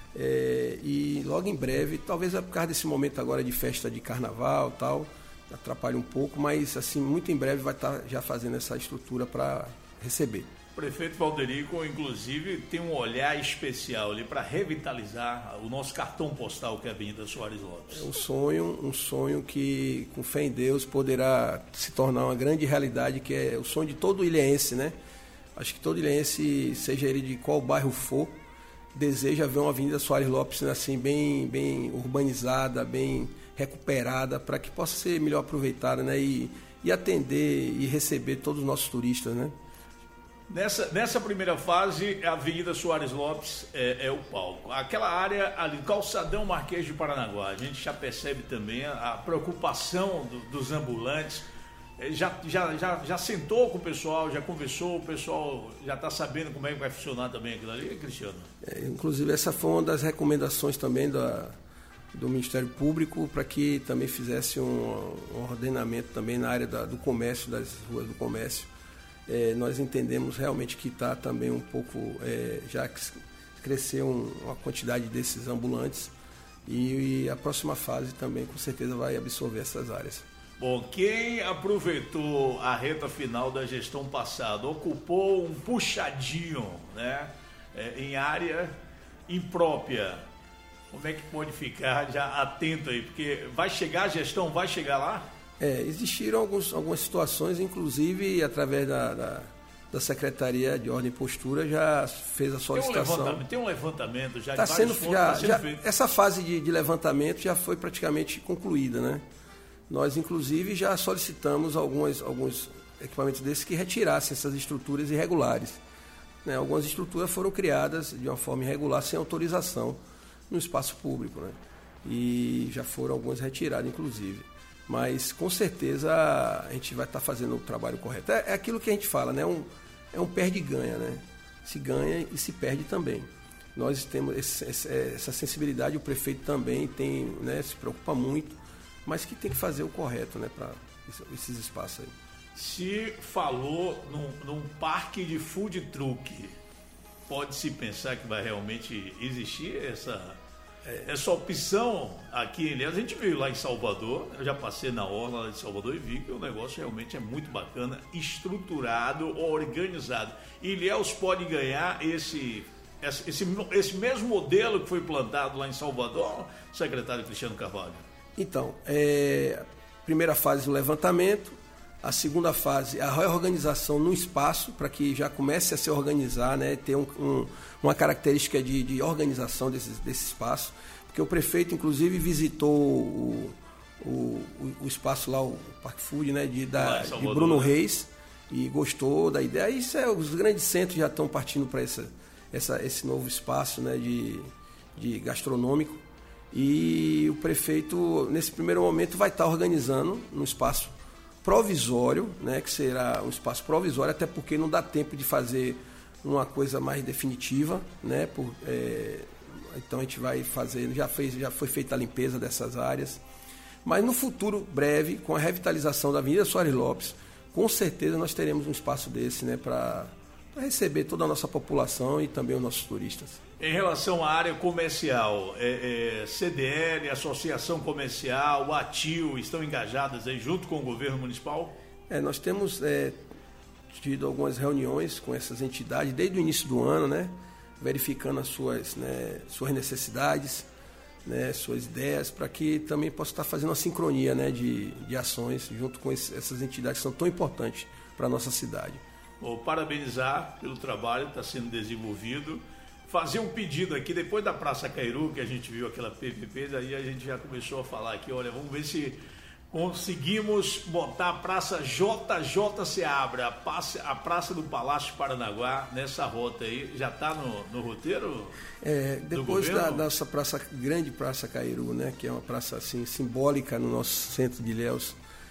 É, e logo em breve, talvez por causa desse momento agora de festa de carnaval e tal, atrapalha um pouco, mas assim, muito em breve vai estar já fazendo essa estrutura para receber. O prefeito Valderico, inclusive, tem um olhar especial ali para revitalizar o nosso cartão postal, que é a Avenida Soares Lopes. É um sonho, um sonho que, com fé em Deus, poderá se tornar uma grande realidade, que é o sonho de todo ilhéense, né? Acho que todo ilhéense, seja ele de qual bairro for, deseja ver uma Avenida Soares Lopes assim, bem, bem urbanizada, bem recuperada, para que possa ser melhor aproveitada, né? E, e atender e receber todos os nossos turistas, né? Nessa, nessa primeira fase, a Avenida Soares Lopes é, é o palco. Aquela área ali, Calçadão Marquês de Paranaguá, a gente já percebe também a, a preocupação do, dos ambulantes. Já, já, já, já sentou com o pessoal, já conversou, o pessoal já está sabendo como é que vai funcionar também aquilo ali, Cristiano? É, inclusive, essa foi uma das recomendações também da, do Ministério Público, para que também fizesse um, um ordenamento também na área da, do comércio, das ruas do comércio. É, nós entendemos realmente que está também um pouco, é, já cresceu um, uma quantidade desses ambulantes e, e a próxima fase também com certeza vai absorver essas áreas. Bom, quem aproveitou a reta final da gestão passada, ocupou um puxadinho, né, é, em área imprópria, como é que pode ficar já atento aí? Porque vai chegar a gestão, vai chegar lá? É, existiram alguns, algumas situações, inclusive através da, da, da Secretaria de Ordem e Postura já fez a solicitação. Tem um levantamento, tem um levantamento já tá de sendo, vários já, pontos, tá já, sendo feito. Essa fase de, de levantamento já foi praticamente concluída, né? Nós, inclusive, já solicitamos algumas, alguns equipamentos desses que retirassem essas estruturas irregulares. Né? Algumas estruturas foram criadas de uma forma irregular, sem autorização, no espaço público, né? E já foram algumas retiradas, inclusive. Mas, com certeza, a gente vai estar fazendo o trabalho correto. É, é aquilo que a gente fala, né? Um, é um perde-ganha, né? Se ganha e se perde também. Nós temos esse, essa sensibilidade, o prefeito também tem, né, se preocupa muito, mas que tem que fazer o correto, né, para esses espaços aí. Se falou num, num parque de food truck, pode-se pensar que vai realmente existir essa, é, essa opção aqui? Aliás, a gente veio lá em Salvador, eu já passei na orla lá de Salvador e vi que o negócio realmente é muito bacana, estruturado, organizado. E Ilhéus pode ganhar esse, esse, esse, esse mesmo modelo que foi plantado lá em Salvador, secretário Cristiano Carvalho? Então, é, primeira fase o levantamento, a segunda fase a reorganização no espaço, para que já comece a se organizar, né, ter um, um, uma característica de, de organização desse, desse espaço, porque o prefeito, inclusive, visitou o, o, o espaço lá, o Parque Food, né, de, da, de Bruno Reis, e gostou da ideia. Isso é, os grandes centros já estão partindo para essa, essa, esse novo espaço, né, de, de gastronômico. E o prefeito, nesse primeiro momento, vai estar organizando um espaço provisório, né, que será um espaço provisório, até porque não dá tempo de fazer uma coisa mais definitiva, né, por, é, então a gente vai fazer, já, fez, já foi feita a limpeza dessas áreas, mas no futuro breve, com a revitalização da Avenida Soares Lopes, com certeza nós teremos um espaço desse, né, para receber toda a nossa população e também os nossos turistas. Em relação à área comercial, é, é, C D L, Associação Comercial, a ATIL, estão engajadas aí junto com o governo municipal? É, nós temos é, tido algumas reuniões com essas entidades desde o início do ano, né? verificando as suas, né, suas necessidades, né, suas ideias, para que também possa estar fazendo uma sincronia, né, de, de ações junto com esse, essas entidades que são tão importantes para a nossa cidade. Vou parabenizar pelo trabalho que está sendo desenvolvido. Fazer um pedido aqui, depois da Praça Cairu, que a gente viu aquela P P P, daí a gente já começou a falar aqui, olha, vamos ver se conseguimos botar a Praça J J Seabra, a praça, a praça do Palácio Paranaguá, nessa rota aí. Já está no, no roteiro? É, depois da nossa praça, grande Praça Cairu, né, que é uma praça assim, simbólica no nosso centro de Ilhéus,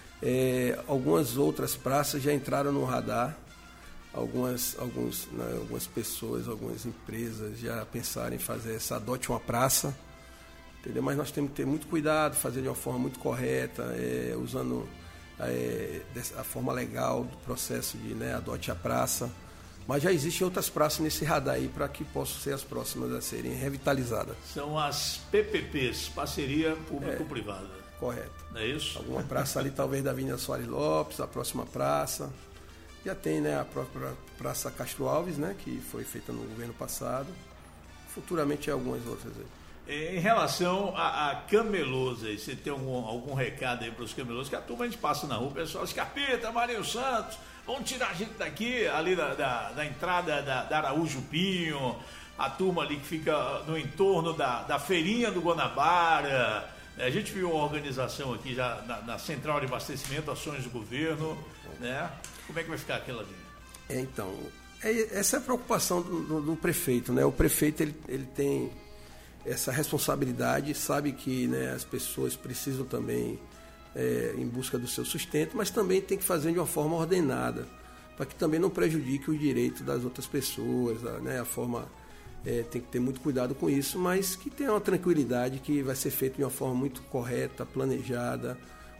é, algumas outras praças já entraram no radar. Algumas, alguns, né, algumas pessoas, algumas empresas já pensaram em fazer essa adote uma praça. Entendeu? Mas nós temos que ter muito cuidado, fazer de uma forma muito correta, é, usando é, a forma legal do processo de, né, adote a praça. Mas já existem outras praças nesse radar aí para que possam ser as próximas a serem revitalizadas. São as P P Ps, Parceria Público-Privada. É, correto. Não é isso? Alguma praça ali, talvez da Avenida Soares Lopes, a próxima praça. Já tem, né, a própria Praça Castro Alves, né, que foi feita no governo passado. Futuramente algumas outras aí. Em relação a, a camelôs aí, você tem algum, algum recado aí para os camelôs? Que a turma a gente passa na rua, o pessoal, Escarpita, Marinho Santos, vamos tirar a gente daqui, ali da, da, da entrada da, da Araújo Pinho, a turma ali que fica no entorno da, da feirinha do Guanabara. A gente viu uma organização aqui já na, na Central de Abastecimento, Ações do Governo, né? Como é que vai ficar aquela ali? É, então, é, essa é a preocupação do, do, do prefeito, né? O prefeito, ele, ele tem essa responsabilidade, sabe que, né, as pessoas precisam também é, em busca do seu sustento, mas também tem que fazer de uma forma ordenada, para que também não prejudique o direito das outras pessoas, a, né, a forma, é, tem que ter muito cuidado com isso, mas que tenha uma tranquilidade, que vai ser feito de uma forma muito correta, planejada,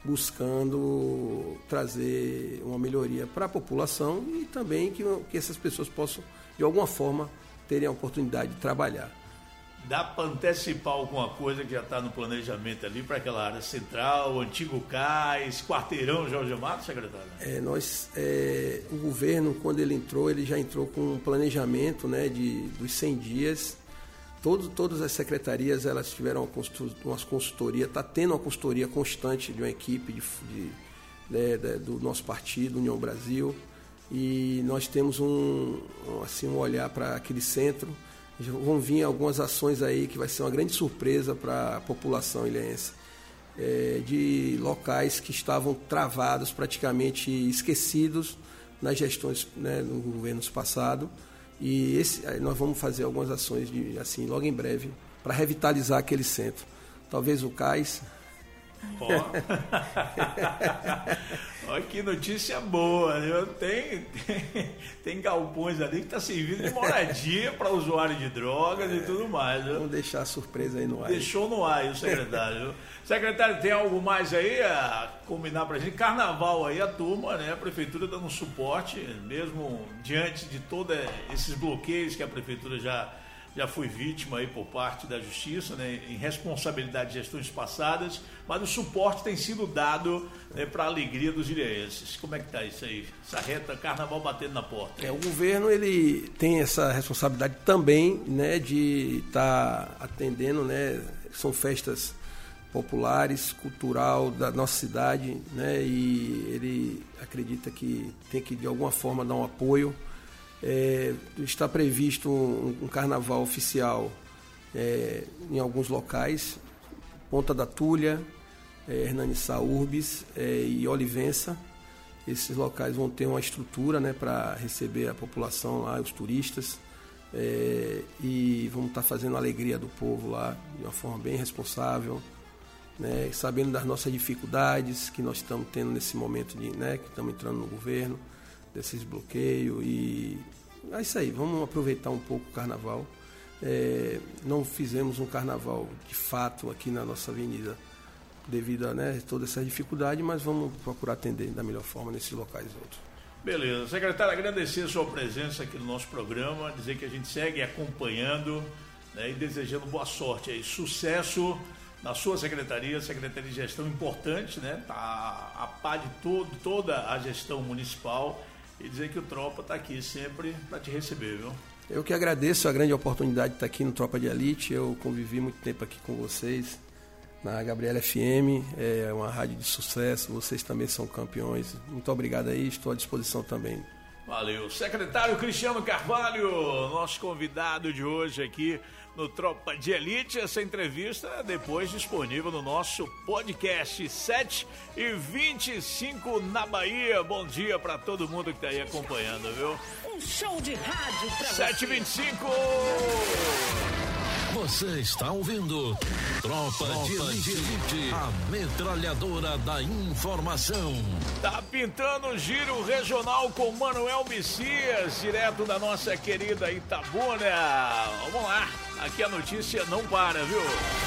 buscando trazer uma melhoria para a população e também que, que essas pessoas possam, de alguma forma, terem a oportunidade de trabalhar. Dá para antecipar alguma coisa que já está no planejamento ali para aquela área central, o antigo cais, quarteirão Jorge Amado, secretário? É, nós, é, o governo, quando ele entrou, ele já entrou com um planejamento, né, de, dos cem dias. Todo, todas as secretarias elas tiveram uma, consultor, uma consultoria, está tendo uma consultoria constante de uma equipe de, de, de, de, do nosso partido, União Brasil, e nós temos um, assim, um olhar para aquele centro. Vão vir algumas ações aí que vai ser uma grande surpresa para a população ilhéense, é, de locais que estavam travados, praticamente esquecidos nas gestões, né, no governo passado. E esse, nós vamos fazer algumas ações de, assim, logo em breve para revitalizar aquele centro. Talvez o cais. Ó, oh. Que notícia boa, viu? Tem, tem, tem galpões ali que está servindo de moradia para usuário de drogas é, e tudo mais, viu? Vamos deixar a surpresa aí no ar. Deixou no ar aí o secretário, viu? Secretário, tem algo mais aí a combinar para a gente? Carnaval aí, a turma, né? A prefeitura dando suporte, mesmo diante de todos esses bloqueios que a prefeitura já já foi vítima aí por parte da Justiça, né, em responsabilidade de gestões passadas, mas o suporte tem sido dado, né, para a alegria dos ilhéenses. Como é que está isso aí? Essa reta, carnaval batendo na porta. É, o governo ele tem essa responsabilidade também, né, de estar tá atendendo, né, são festas populares, cultural da nossa cidade, né, e ele acredita que tem que de alguma forma dar um apoio. É, está previsto um, um carnaval oficial é, em alguns locais, Ponta da Tulha, é, Hernanissá Urbis é, e Olivença. Esses locais vão ter uma estrutura, né, para receber a população lá, os turistas, é, e vamos estar fazendo a alegria do povo lá de uma forma bem responsável, né, sabendo das nossas dificuldades que nós estamos tendo nesse momento, de, né, que estamos entrando no governo, desses bloqueios, e é isso aí, vamos aproveitar um pouco o carnaval. É, não fizemos um carnaval de fato aqui na nossa avenida devido a, né, toda essa dificuldade, mas vamos procurar atender da melhor forma nesses locais outros. Beleza. Secretário, agradecer a sua presença aqui no nosso programa, dizer que a gente segue acompanhando, né, e desejando boa sorte aí, sucesso na sua secretaria, secretaria de gestão importante, né, tá a par de todo, toda a gestão municipal. e dizer que o Tropa está aqui sempre para te receber, viu? Eu que agradeço a grande oportunidade de estar aqui no Tropa de Elite. Eu convivi muito tempo aqui com vocês na Gabriela F M, é uma rádio de sucesso, vocês também são campeões. Muito obrigado aí, estou à disposição também. Valeu. Secretário Cristiano Carvalho, nosso convidado de hoje aqui no Tropa de Elite. Essa entrevista é depois disponível no nosso podcast sete e vinte e cinco na Bahia. Bom dia para todo mundo que está aí acompanhando, viu? Um show de rádio para você. sete e vinte e cinco. Você está ouvindo Tropa, Tropa de Elite, a metralhadora da informação. Tá pintando o giro regional com Manuel Messias, direto da nossa querida Itabuna. Vamos lá, aqui a notícia não para, viu?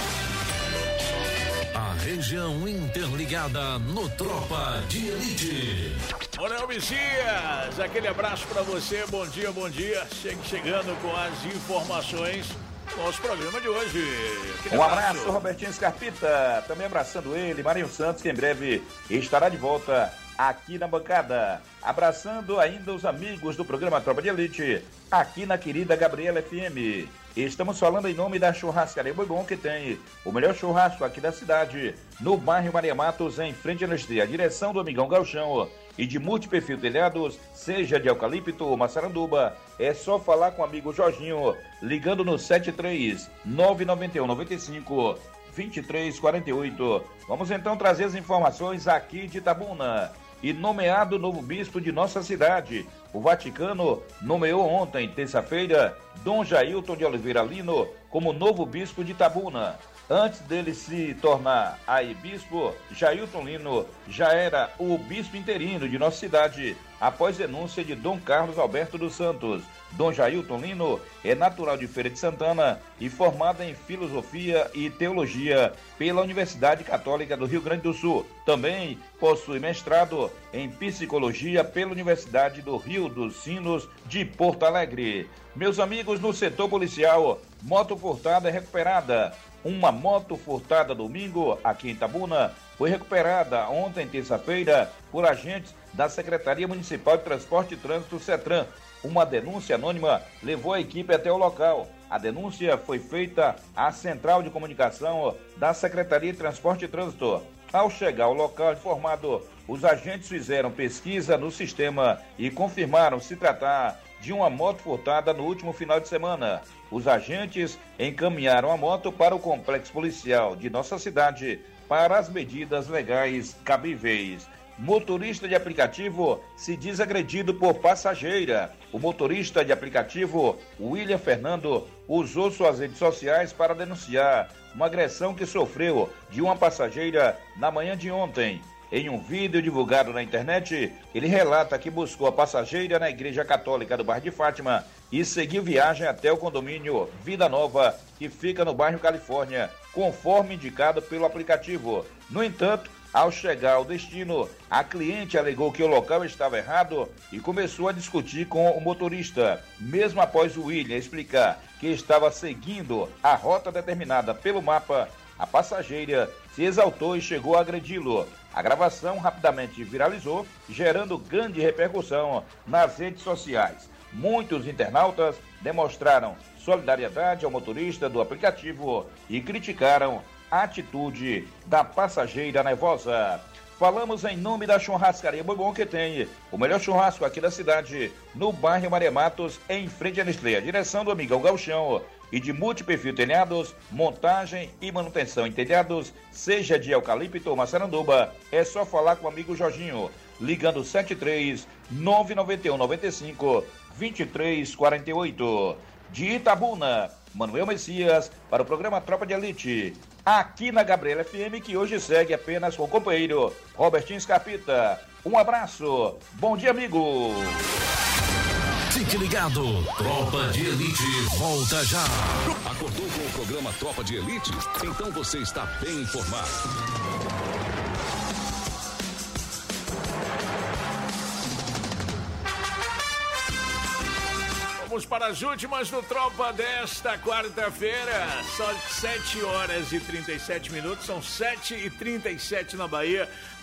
A região interligada no Tropa de Elite. Manuel Messias, aquele abraço para você, bom dia, bom dia. Chegue chegando com as informações. Nosso programa de hoje. Aquele um abraço, abraço, Robertinho Scarpita. Também abraçando ele, Marinho Santos, que em breve estará de volta aqui na bancada. Abraçando ainda os amigos do programa Tropa de Elite, aqui na querida Gabriela F M. Estamos falando em nome da Churrascaria Boi Bom, que tem o melhor churrasco aqui da cidade, no bairro Maria Matos, em frente à Nestlé. A direção do Amigão Galchão e de Multiperfil Telhados, seja de eucalipto ou maçaranduba, é só falar com o amigo Jorginho, ligando no sete três nove nove um nove cinco dois três quatro oito. Vamos então trazer as informações aqui de Itabuna. E nomeado novo bispo de nossa cidade, o Vaticano nomeou ontem, terça-feira, Dom Jailton de Oliveira Lino como novo bispo de Itabuna. Antes dele se tornar aí bispo, Jailton Lino já era o bispo interino de nossa cidade, após denúncia de Dom Carlos Alberto dos Santos. Dom Jailton Lino é natural de Feira de Santana e formado em Filosofia e Teologia pela Universidade Católica do Rio Grande do Sul. Também possui mestrado em Psicologia pela Universidade do Rio dos Sinos de Porto Alegre. Meus amigos, no setor policial, moto furtada é recuperada. Uma moto furtada domingo aqui em Itabuna foi recuperada ontem, terça-feira, por agentes da Secretaria Municipal de Transporte e Trânsito, CETRAN. Uma denúncia anônima levou a equipe até o local. A denúncia foi feita à Central de Comunicação da Secretaria de Transporte e Trânsito. Ao chegar ao local informado, os agentes fizeram pesquisa no sistema e confirmaram se tratar de uma moto furtada no último final de semana. Os agentes encaminharam a moto para o complexo policial de nossa cidade para as medidas legais cabíveis. Motorista de aplicativo se diz agredido por passageira. O motorista de aplicativo, William Fernando, usou suas redes sociais para denunciar uma agressão que sofreu de uma passageira na manhã de ontem. Em um vídeo divulgado na internet, ele relata que buscou a passageira na Igreja Católica do bairro de Fátima e seguiu viagem até o condomínio Vida Nova, que fica no bairro Califórnia, conforme indicado pelo aplicativo. No entanto, ao chegar ao destino, a cliente alegou que o local estava errado e começou a discutir com o motorista. Mesmo após o William explicar que estava seguindo a rota determinada pelo mapa, a passageira se exaltou e chegou a agredi-lo. A gravação rapidamente viralizou, gerando grande repercussão nas redes sociais. Muitos internautas demonstraram solidariedade ao motorista do aplicativo e criticaram a atitude da passageira nervosa. Falamos em nome da Churrascaria Boi Bom, que tem o melhor churrasco aqui da cidade, no bairro Maria Matos, em frente à Nestlé. A direção do Amigão Galchão e de Multiperfil Telhados, montagem e manutenção em telhados, seja de eucalipto ou maçaranduba, é só falar com o amigo Jorginho, ligando sete três nove nove um nove cinco dois três quatro oito. De Itabuna, Manuel Messias, para o programa Tropa de Elite, aqui na Gabriela F M, que hoje segue apenas com o companheiro Robertinho Scarpita. Um abraço, bom dia, amigo! Fique ligado, Tropa de Elite volta já. Acordou com o programa Tropa de Elite? Então você está bem informado. Vamos para as últimas do Tropa desta quarta-feira. São sete horas e trinta e sete minutos, são sete e trinta e sete na Bahia.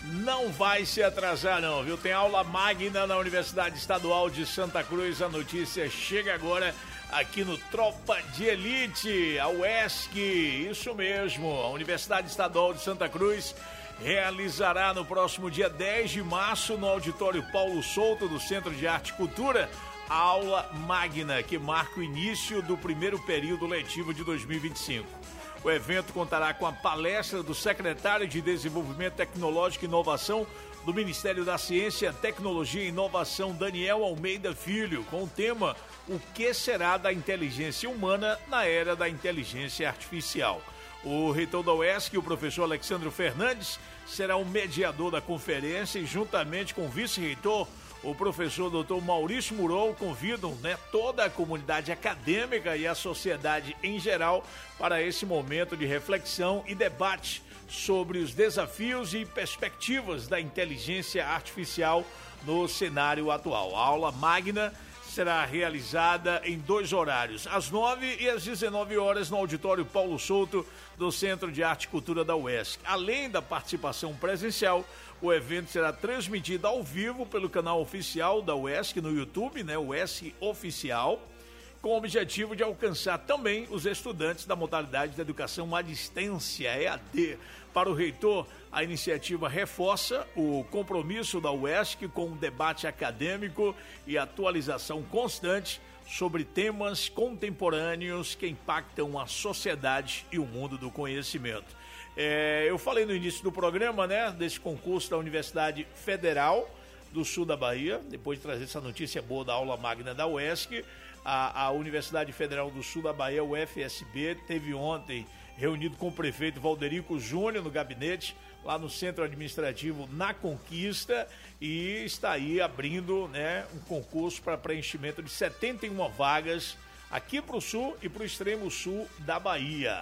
não vai se atrasar não, viu? Tem aula magna na Universidade Estadual de Santa Cruz. A notícia chega agora aqui no Tropa de Elite, a U E S C, isso mesmo, a Universidade Estadual de Santa Cruz realizará no próximo dia dez de março, no auditório Paulo Souto, do Centro de Arte e Cultura, a aula magna, que marca o início do primeiro período letivo de dois mil e vinte e cinco. O evento contará com a palestra do secretário de Desenvolvimento Tecnológico e Inovação do Ministério da Ciência, Tecnologia e Inovação, Daniel Almeida Filho, com o tema O que será da inteligência humana na era da inteligência artificial. O reitor da U E S C, o professor Alexandre Fernandes, será o mediador da conferência e, juntamente com o vice-reitor, o professor doutor Maurício Murou, convidam, né, toda a comunidade acadêmica e a sociedade em geral para esse momento de reflexão e debate sobre os desafios e perspectivas da inteligência artificial no cenário atual. A aula magna será realizada em dois horários, às nove e às dezenove horas, no auditório Paulo Souto, do Centro de Arte e Cultura da U E S C. Além da participação presencial, o evento será transmitido ao vivo pelo canal oficial da U E S C no YouTube, né, U E S C Oficial, com o objetivo de alcançar também os estudantes da modalidade de educação à distância, E A D. Para o reitor, a iniciativa reforça o compromisso da U E S C com o debate acadêmico e atualização constante sobre temas contemporâneos que impactam a sociedade e o mundo do conhecimento. É, eu falei no início do programa, né, desse concurso da Universidade Federal do Sul da Bahia, depois de trazer essa notícia boa da aula magna da U E S C, a, a Universidade Federal do Sul da Bahia, o U F S B, teve ontem reunido com o prefeito Valderico Júnior no gabinete, lá no Centro Administrativo na Conquista, e está aí abrindo, né, um concurso para preenchimento de setenta e uma vagas aqui para o Sul e para o extremo sul da Bahia.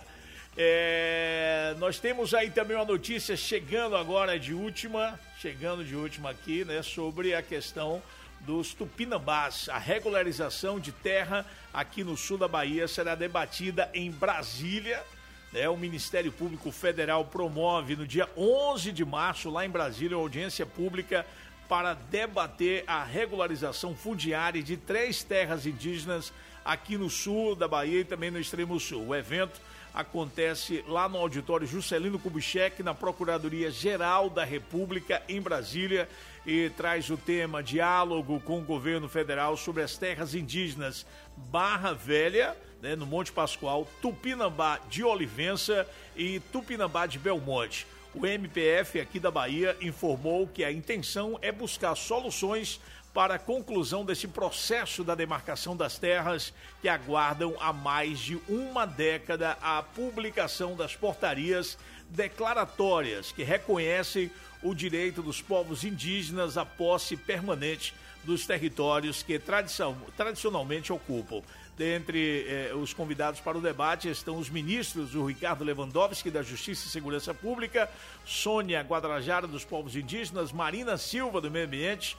É, nós temos aí também uma notícia chegando agora de última, chegando de última aqui, né, sobre a questão dos tupinambás. A regularização de terra aqui no sul da Bahia será debatida em Brasília. É, o Ministério Público Federal promove no dia onze de março, lá em Brasília, uma audiência pública para debater a regularização fundiária de três terras indígenas aqui no sul da Bahia e também no extremo sul. O evento acontece lá no auditório Juscelino Kubitschek, na Procuradoria-Geral da República, em Brasília, e traz o tema Diálogo com o Governo Federal sobre as terras indígenas Barra Velha, né, no Monte Pascoal, Tupinambá de Olivença e Tupinambá de Belmonte. O M P F aqui da Bahia informou que a intenção é buscar soluções para a conclusão desse processo da demarcação das terras que aguardam há mais de uma década a publicação das portarias declaratórias que reconhecem o direito dos povos indígenas à posse permanente dos territórios que tradição, tradicionalmente ocupam. Dentre eh, os convidados para o debate estão os ministros, o Ricardo Lewandowski, da Justiça e Segurança Pública, Sônia Guadrajara, dos povos indígenas, Marina Silva, do Meio Ambiente,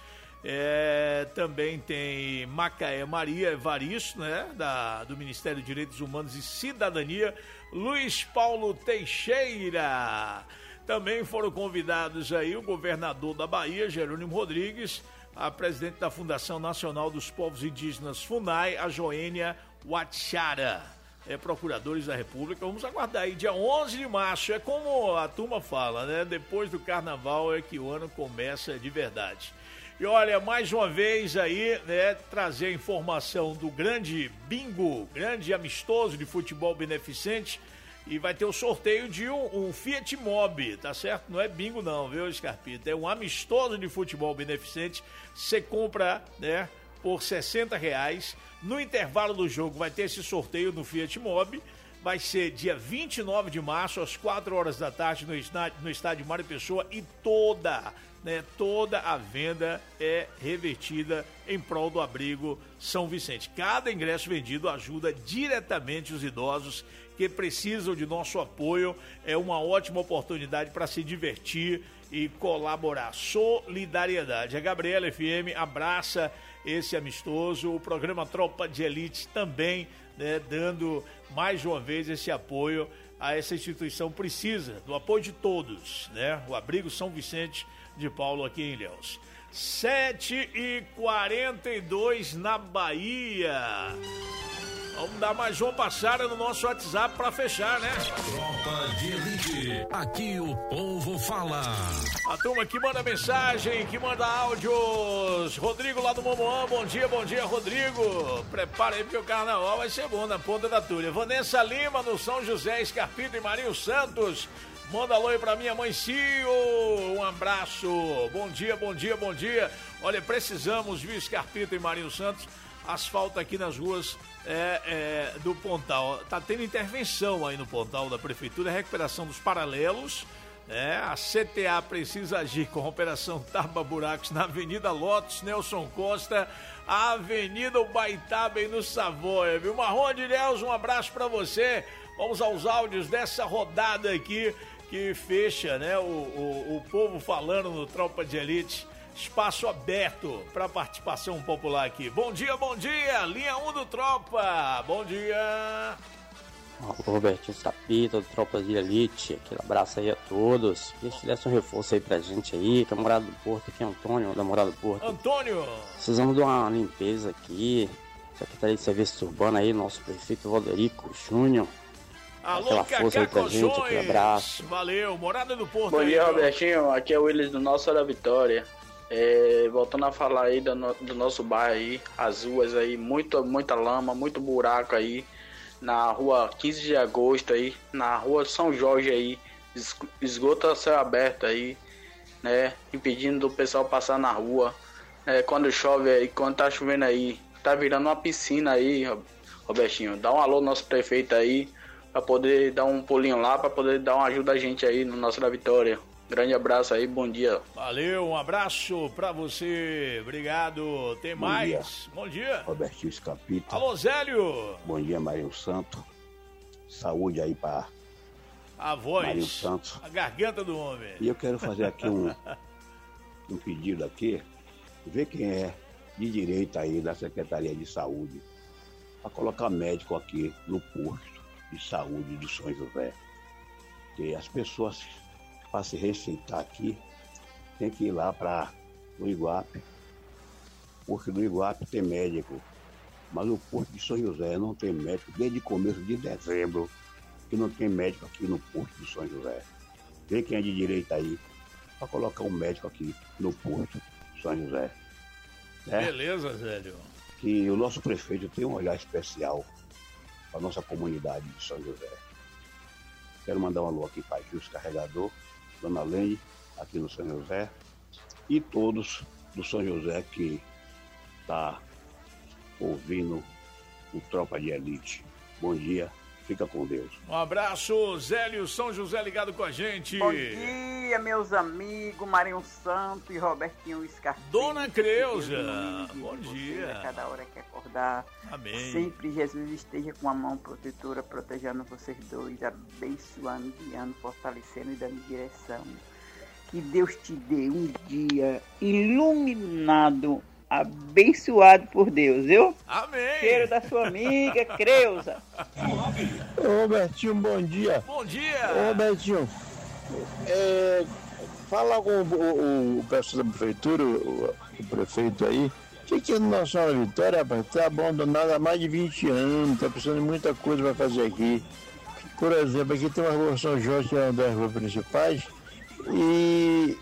é, também tem Macaé Maria Evaristo, né, da, do Ministério de Direitos Humanos e Cidadania, Luiz Paulo Teixeira. Também foram convidados aí o governador da Bahia, Jerônimo Rodrigues, a presidente da Fundação Nacional dos Povos Indígenas, FUNAI, a Joênia Watchara, é, procuradores da República. Vamos aguardar aí, dia onze de março, é como a turma fala, né? Depois do carnaval é que o ano começa de verdade. E olha, mais uma vez aí, né, trazer a informação do grande bingo, grande amistoso de futebol beneficente, e vai ter o sorteio de um, um Fiat Mobi, tá certo? Não é bingo não, viu, Scarpita? É um amistoso de futebol beneficente. Você compra, né, por sessenta reais. No intervalo do jogo vai ter esse sorteio no Fiat Mobi. Vai ser dia vinte e nove de março, às quatro horas da tarde, no estádio, no estádio Mário Pessoa, e toda, né, toda a venda é revertida em prol do abrigo São Vicente. Cada ingresso vendido ajuda diretamente os idosos que precisam de nosso apoio. É uma ótima oportunidade para se divertir e colaborar. Solidariedade. A Gabriela F M abraça esse amistoso, o programa Tropa de Elite também, né, dando mais uma vez esse apoio a essa instituição precisa do apoio de todos, né? O Abrigo São Vicente de Paulo aqui em Ilhéus. sete e quarenta e dois na Bahia. Vamos dar mais uma passada no nosso WhatsApp para fechar, né? Tropa de Elite. Aqui o povo fala. A turma que manda mensagem, que manda áudios. Rodrigo lá do Momoã, bom dia, bom dia, Rodrigo. Prepara aí porque o carnaval vai ser bom na Ponta da Tulha. Vanessa Lima no São José, Escarpita e Marinho Santos. Manda alô aí pra minha mãe Cio, um abraço, bom dia, bom dia, bom dia. Olha, precisamos, viu, Escarpita e Marinho Santos, asfalto aqui nas ruas é, é, do Pontal. Tá tendo intervenção aí no Pontal da Prefeitura, recuperação dos paralelos, né? A C T A precisa agir com a operação Tapa Buracos na Avenida Lotus, Nelson Costa, a Avenida Ubaitaba e no Savoia, viu? Marrom de Ilhéus, um abraço pra você. Vamos aos áudios dessa rodada aqui, que fecha, né, o, o, o povo falando no Tropa de Elite, espaço aberto para participação popular aqui. Bom dia, bom dia, linha um do Tropa, bom dia. Robertinho Escarpita, do Tropa de Elite, aquele abraço aí a todos. Que eles dessem um reforço aí pra gente aí, que é a Morada do Porto, aqui é Antônio, da Morada do Porto. Antônio! Precisamos de uma limpeza aqui, Secretaria de Serviços Urbanos aí, nosso prefeito Valderico Júnior. Alô, Cacá Colchões, valeu, Morada do Porto. Bom aí, dia, viu? Robertinho, aqui é o Willis do Nosso da Vitória. É, voltando a falar aí do, no, do nosso bairro aí, as ruas aí, muito, muita lama, muito buraco aí, na rua quinze de agosto aí, na rua São Jorge aí, esgoto a céu aberto aí, né, impedindo do pessoal passar na rua, é, quando chove aí, quando tá chovendo aí, tá virando uma piscina aí, Robertinho, dá um alô ao nosso prefeito aí, para poder dar um pulinho lá, para poder dar uma ajuda a gente aí no Nosso da Vitória. Grande abraço aí, bom dia. Valeu, um abraço pra você, obrigado. Tem bom mais? Dia. Bom dia. Robertinho Escarpita. Alô, Zélio. Bom dia, Marinho Santos. Saúde aí pra a voz, Marinho Santos. A garganta do homem. E eu quero fazer aqui um, um pedido aqui, ver quem é de direita aí da Secretaria de Saúde, para colocar médico aqui no posto de saúde de São José. Que as pessoas, para se receitar aqui, tem que ir lá para o Iguape, porque no Iguape tem médico, mas o posto de São José não tem médico desde começo de dezembro, que não tem médico aqui no posto de São José. Vê quem é de direita aí, para colocar um médico aqui no posto de São José. Né? Beleza, Zélio. Que o nosso prefeito tem um olhar especial para a nossa comunidade de São José. Quero mandar um alô aqui para Gilson Carregador, Dona Lene, aqui no São José, e todos do São José que tá ouvindo o Tropa de Elite. Bom dia, fica com Deus. Um abraço, Zélio, São José ligado com a gente. Bom dia, meus amigos, Marinho Santos e Robertinho Escarpita. Dona Creuza, bom dia. Cada hora que acordar. Amém. Sempre Jesus esteja com a mão protetora, protegendo vocês dois, abençoando, guiando, fortalecendo e dando direção. Que Deus te dê um dia iluminado, abençoado por Deus, viu? Amém. Cheiro da sua amiga Creuza. Ô, Robertinho, bom dia. Bom dia. Ô, Robertinho, é, fala com o, o, o pessoal da prefeitura, o, o prefeito aí, que aqui no Nossa Senhora Vitória, rapaz, tá abandonado há mais de vinte anos, tá precisando de muita coisa para fazer aqui. Por exemplo, aqui tem uma rua São Jorge, que é uma das ruas principais, e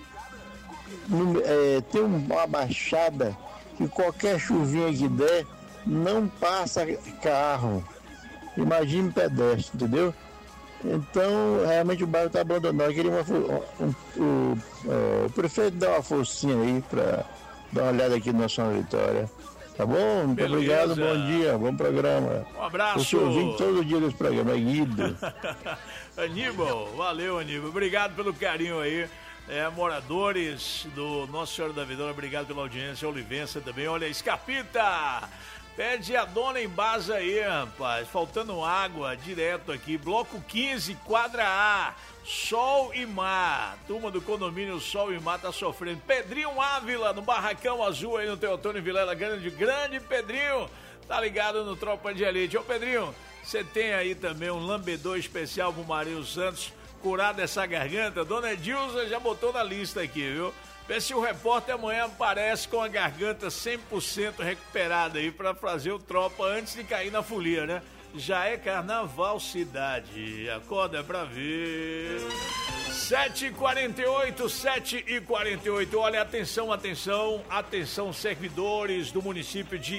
é, tem uma baixada que qualquer chuvinha que der, não passa carro. Imagine pedestre, entendeu? Então, realmente o bairro está abandonado. Eu queria uma, um, um, um, o prefeito dar uma forcinha aí para dar uma olhada aqui na São Vitória. Tá bom? Muito Beleza. Obrigado, bom dia, bom programa. Um abraço. Eu sou ouvinte todo dia desse programa, é Guido. Aníbal, valeu, Aníbal. Obrigado pelo carinho aí. É, moradores do Nossa Senhora da Vitória, obrigado pela audiência. Olivença também. Olha, Escarpita, pede a dona Embasa aí, rapaz. Faltando água direto aqui. Bloco quinze, quadra A. Sol e Mar. Turma do condomínio Sol e Mar tá sofrendo. Pedrinho Ávila, no Barracão Azul aí no Teotônio Vilela Grande. Grande Pedrinho, tá ligado no Tropa de Elite. Ô, Pedrinho, Você tem aí também um lambedor especial pro Marinho Santos, curar dessa garganta? Dona Edilza já botou na lista aqui, viu? Vê se o repórter amanhã aparece com a garganta cem por cento recuperada aí pra fazer o Tropa antes de cair na folia, né? Já é carnaval cidade, acorda pra ver. sete e quarenta e oito, sete e quarenta e oito, olha, atenção, atenção, atenção servidores do município de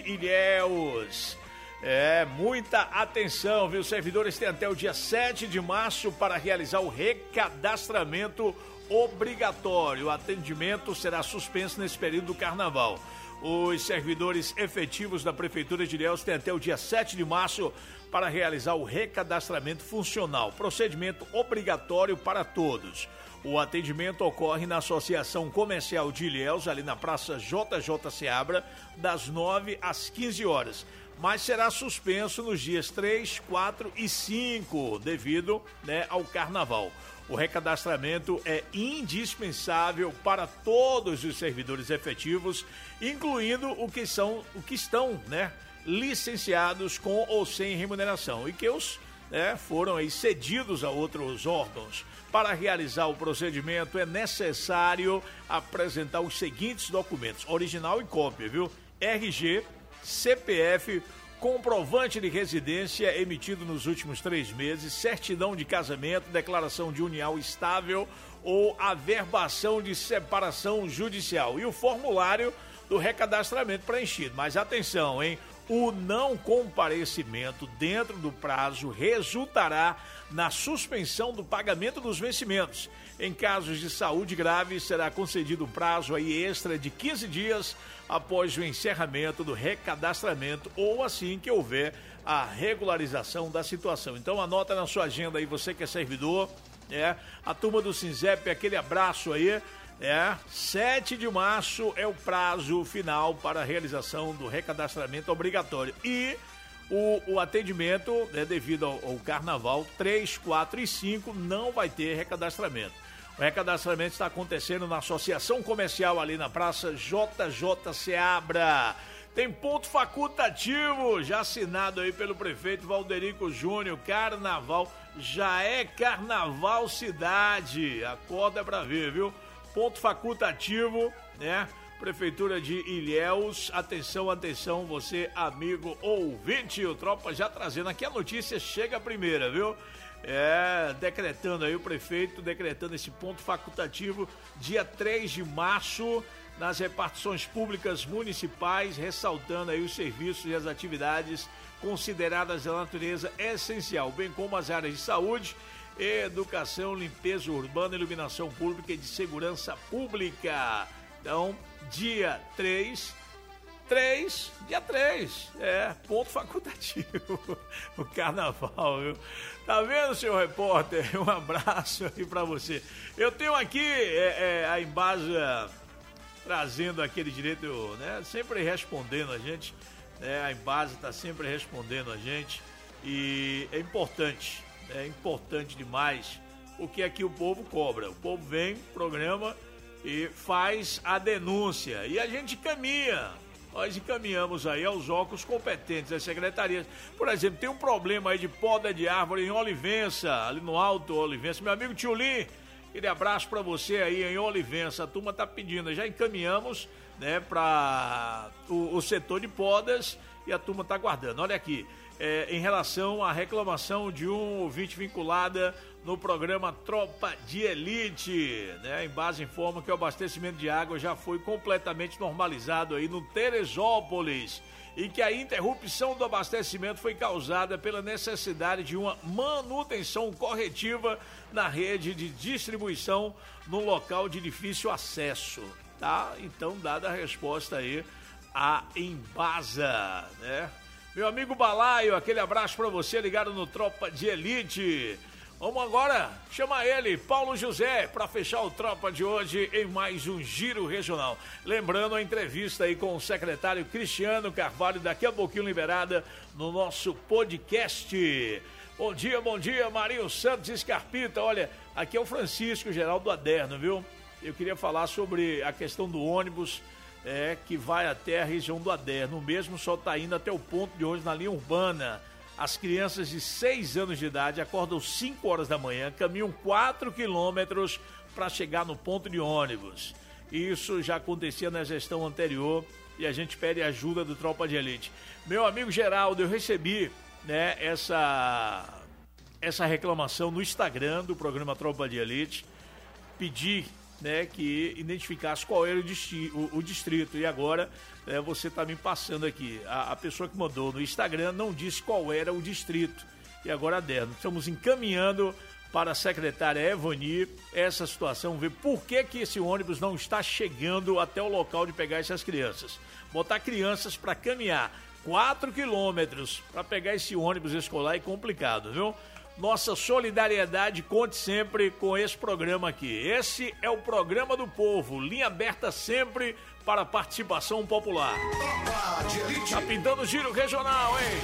Ilhéus. É, muita atenção, viu? Os servidores têm até o dia sete de março para realizar o recadastramento obrigatório. O atendimento será suspenso nesse período do carnaval. Os servidores efetivos da Prefeitura de Ilhéus têm até o dia sete de março para realizar o recadastramento funcional, procedimento obrigatório para todos. O atendimento ocorre na Associação Comercial de Ilhéus, ali na Praça J J Seabra, das nove às quinze horas. Mas será suspenso nos dias três, quatro e cinco, devido, né, ao carnaval. O recadastramento é indispensável para todos os servidores efetivos, incluindo o que são, o que estão, né, licenciados com ou sem remuneração e que os, né, foram aí cedidos a outros órgãos. Para realizar o procedimento é necessário apresentar os seguintes documentos: original e cópia, viu? R G, C P F, comprovante de residência emitido nos últimos três meses, certidão de casamento, declaração de união estável ou averbação de separação judicial e o formulário do recadastramento preenchido. Mas atenção, hein? O não comparecimento dentro do prazo resultará na suspensão do pagamento dos vencimentos. Em casos de saúde grave, será concedido um prazo aí extra de quinze dias após o encerramento do recadastramento ou assim que houver a regularização da situação. Então anota na sua agenda aí, você que é servidor, é, a turma do Sinzep, aquele abraço aí. É, sete de março é o prazo final para a realização do recadastramento obrigatório. E o, o atendimento, né, devido ao, ao carnaval, três, quatro e cinco não vai ter recadastramento. O recadastramento está acontecendo na Associação Comercial ali na Praça J J Seabra. Tem ponto facultativo já assinado aí pelo prefeito Valderico Júnior. Carnaval, já é carnaval cidade. Acorda pra ver, viu? Ponto facultativo, né? Prefeitura de Ilhéus, atenção, atenção, você amigo ouvinte, o Tropa já trazendo aqui a notícia, chega a primeira, viu? É, decretando aí o prefeito, decretando esse ponto facultativo, dia três de março, nas repartições públicas municipais, ressaltando aí os serviços e as atividades consideradas de natureza essencial, bem como as áreas de saúde, educação, limpeza urbana, iluminação pública e de segurança pública. Então, dia três, três, dia três, é, ponto facultativo, o carnaval, viu? Tá vendo, senhor repórter? Um abraço aí pra você. Eu tenho aqui é, é, a Embasa trazendo aquele direito, né, sempre respondendo a gente, né, a Embasa tá sempre respondendo a gente e é importante. É importante demais o que aqui o povo cobra. O povo vem, programa e faz a denúncia. E a gente caminha. Nós encaminhamos aí aos órgãos competentes, às secretarias. Por exemplo, tem um problema aí de poda de árvore em Olivença, ali no Alto Olivença. Meu amigo Tio Lim, aquele abraço para você aí em Olivença. A turma tá pedindo. Já encaminhamos, né, para o, o setor de podas e a turma tá aguardando. Olha aqui. É, em relação à reclamação de um ouvinte vinculada no programa Tropa de Elite, né? A Embasa informa que o abastecimento de água já foi completamente normalizado aí no Teresópolis e que a interrupção do abastecimento foi causada pela necessidade de uma manutenção corretiva na rede de distribuição no local de difícil acesso, tá? Então, dada a resposta aí à Embasa, né? Meu amigo Balaio, aquele abraço pra você, ligado no Tropa de Elite. Vamos agora chamar ele, Paulo José, para fechar o Tropa de hoje em mais um Giro Regional. Lembrando a entrevista aí com o secretário Cristiano Carvalho, daqui a pouquinho liberada no nosso podcast. Bom dia, bom dia, Marinho Santos Scarpita. Olha, aqui é o Francisco Geraldo Aderno, viu? Eu queria falar sobre a questão do ônibus, é, que vai até a região do Aderno. O mesmo só está indo até o ponto de ônibus na linha urbana, As crianças de seis anos de idade acordam cinco horas da manhã, caminham quatro quilômetros para chegar no ponto de ônibus. Isso já acontecia na gestão anterior e a gente pede ajuda do Tropa de Elite. Meu amigo Geraldo, eu recebi, né, essa, essa reclamação no Instagram do programa Tropa de Elite. Pedi, né, que identificasse qual era o, disti- o, o distrito. E agora é, você está me passando aqui. A, a pessoa que mandou no Instagram não disse qual era o distrito. E agora dentro. Estamos encaminhando para a secretária Evani essa situação, ver por que, que esse ônibus não está chegando até o local de pegar essas crianças. Botar crianças para caminhar quatro quilômetros para pegar esse ônibus escolar é complicado, viu? Nossa solidariedade, conte sempre com esse programa aqui. Esse é o programa do povo, linha aberta sempre para a participação popular. Tá pintando o giro regional, hein?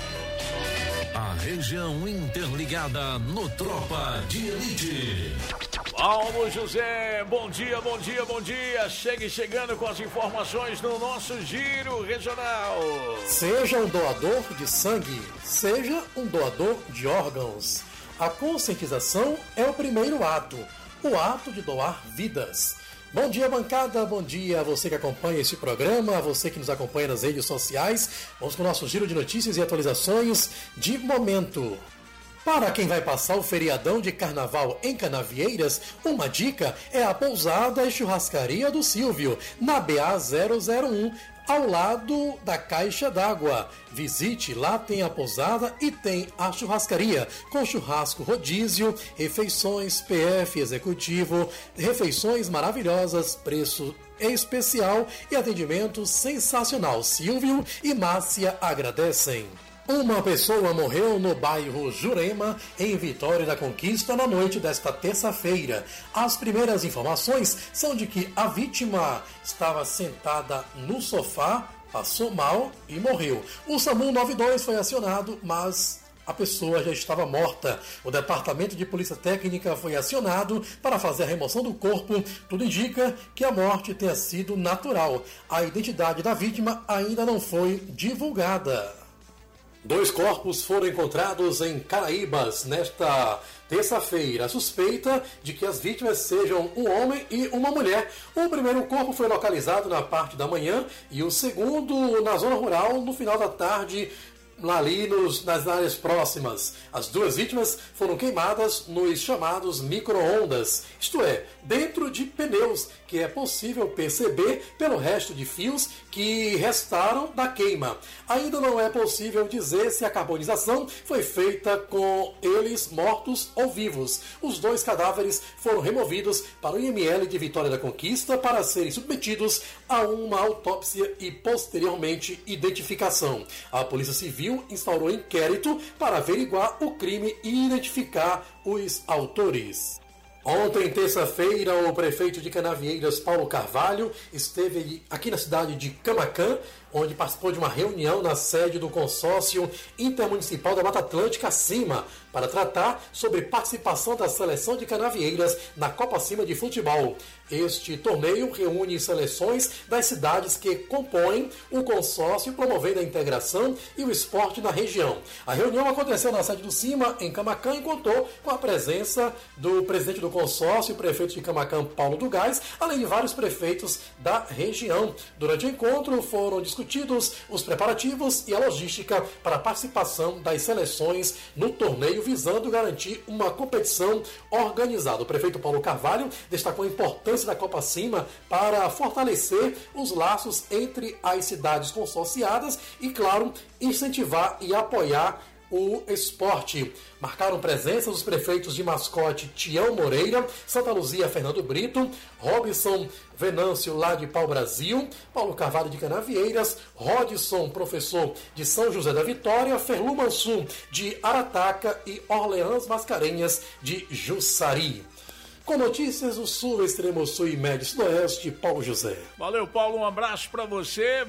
A região interligada no Tropa de Elite. Paulo José, bom dia, bom dia, bom dia. Chegue chegando com as informações no nosso giro regional. Seja um doador de sangue, seja um doador de órgãos. A conscientização é o primeiro ato, o ato de doar vidas. Bom dia, bancada, bom dia a você que acompanha esse programa, a você que nos acompanha nas redes sociais. Vamos com o nosso giro de notícias e atualizações de momento. Para quem vai passar o feriadão de carnaval em Canavieiras, uma dica é a pousada e churrascaria do Silvio, na B A zero zero um, ao lado da caixa d'água. Visite, lá tem a pousada e tem a churrascaria, com churrasco rodízio, refeições P F executivo, refeições maravilhosas, preço especial e atendimento sensacional. Silvio e Márcia agradecem. Uma pessoa morreu no bairro Jurema, em Vitória da Conquista, na noite desta terça-feira. As primeiras informações são de que a vítima estava sentada no sofá, passou mal e morreu. O SAMU noventa e dois foi acionado, mas a pessoa já estava morta. O Departamento de Polícia Técnica foi acionado para fazer a remoção do corpo. Tudo indica que a morte tenha sido natural. A identidade da vítima ainda não foi divulgada. Dois corpos foram encontrados em Caraíbas nesta terça-feira. A suspeita de que as vítimas sejam um homem e uma mulher. O primeiro corpo foi localizado na parte da manhã e o segundo na zona rural no final da tarde, lá ali nos, nas áreas próximas. As duas vítimas foram queimadas nos chamados micro-ondas, isto é, dentro de pneus, que é possível perceber pelo resto de fios que restaram da queima. Ainda não é possível dizer se a carbonização foi feita com eles mortos ou vivos. Os dois cadáveres foram removidos para o I M L de Vitória da Conquista para serem submetidos a uma autópsia e posteriormente identificação. A Polícia Civil instaurou inquérito para averiguar o crime e identificar os autores. Ontem, terça-feira, o prefeito de Canavieiras, Paulo Carvalho, esteve aqui na cidade de Camaquã, onde participou de uma reunião na sede do consórcio intermunicipal da Mata Atlântica Acima, para tratar sobre participação da seleção de Canavieiras na Copa Acima de Futebol. Este torneio reúne seleções das cidades que compõem o consórcio, promovendo a integração e o esporte na região. A reunião aconteceu na sede do Cima, em Camaquã, e contou com a presença do presidente do consórcio, o prefeito de Camaquã, Paulo do Gás, além de vários prefeitos da região. Durante o encontro foram discutidos os preparativos e a logística para a participação das seleções no torneio, visando garantir uma competição organizada. O prefeito Paulo Carvalho destacou a importância da Copa Acima para fortalecer os laços entre as cidades consorciadas e, claro, incentivar e apoiar o esporte. Marcaram presença os prefeitos de Mascote, Tião Moreira, Santa Luzia, Fernando Brito, Robson Venâncio, lá de Pau Brasil, Paulo Carvalho de Canavieiras, Rodson, professor de São José da Vitória, Ferlu Mansum, de Arataca e Orleans Mascarenhas, de Jussari. Com notícias do Sul, Extremo Sul e Médio Sudoeste, Paulo José. Valeu, Paulo, um abraço pra você.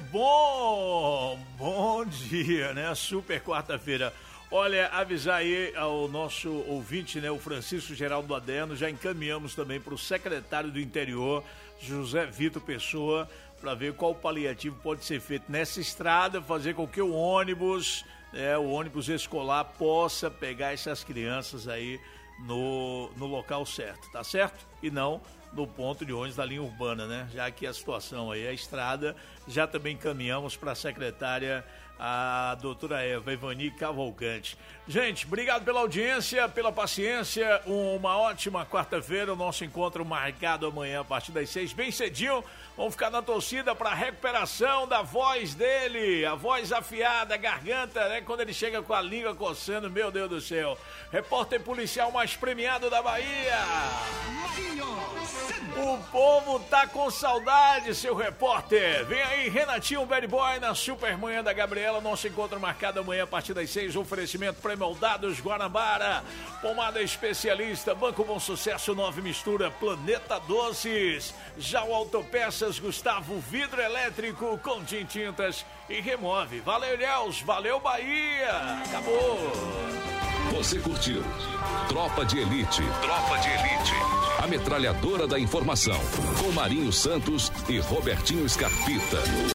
Bom, bom dia, né? Super quarta-feira. Olha, avisar aí ao nosso ouvinte, né, o Francisco Geraldo Aderno, já encaminhamos também para o secretário do Interior, José Vitor Pessoa, para ver qual paliativo pode ser feito nessa estrada, fazer com que o ônibus, é, o ônibus escolar possa pegar essas crianças aí no, no local certo, tá certo? E não no ponto de ônibus da linha urbana, né? Já que a situação aí, a estrada, já também encaminhamos para a secretária, a doutora Eva Ivani Cavalcante. Gente, obrigado pela audiência, pela paciência, uma ótima quarta-feira, o nosso encontro marcado amanhã a partir das seis, bem cedinho. Vamos ficar na torcida para a recuperação da voz dele, a voz afiada, a garganta, né? Quando ele chega com a língua coçando, meu Deus do céu. Repórter policial mais premiado da Bahia. O povo tá com saudade, seu repórter. Vem aí, Renatinho Bad Boy na Supermanhã da Gabriela. Nosso encontro marcado amanhã a partir das seis. Oferecimento pré-moldados Guanabara. Pomada especialista, Banco Bom Sucesso, Nove Mistura, Planeta Doces. Já o Autopeças Gustavo, vidro elétrico com tintintas e remove. Valeu, Ilhéus. Valeu, Bahia. Acabou. Você curtiu Tropa de Elite. Tropa de Elite. A metralhadora da informação. Com Marinho Santos e Robertinho Scarpita.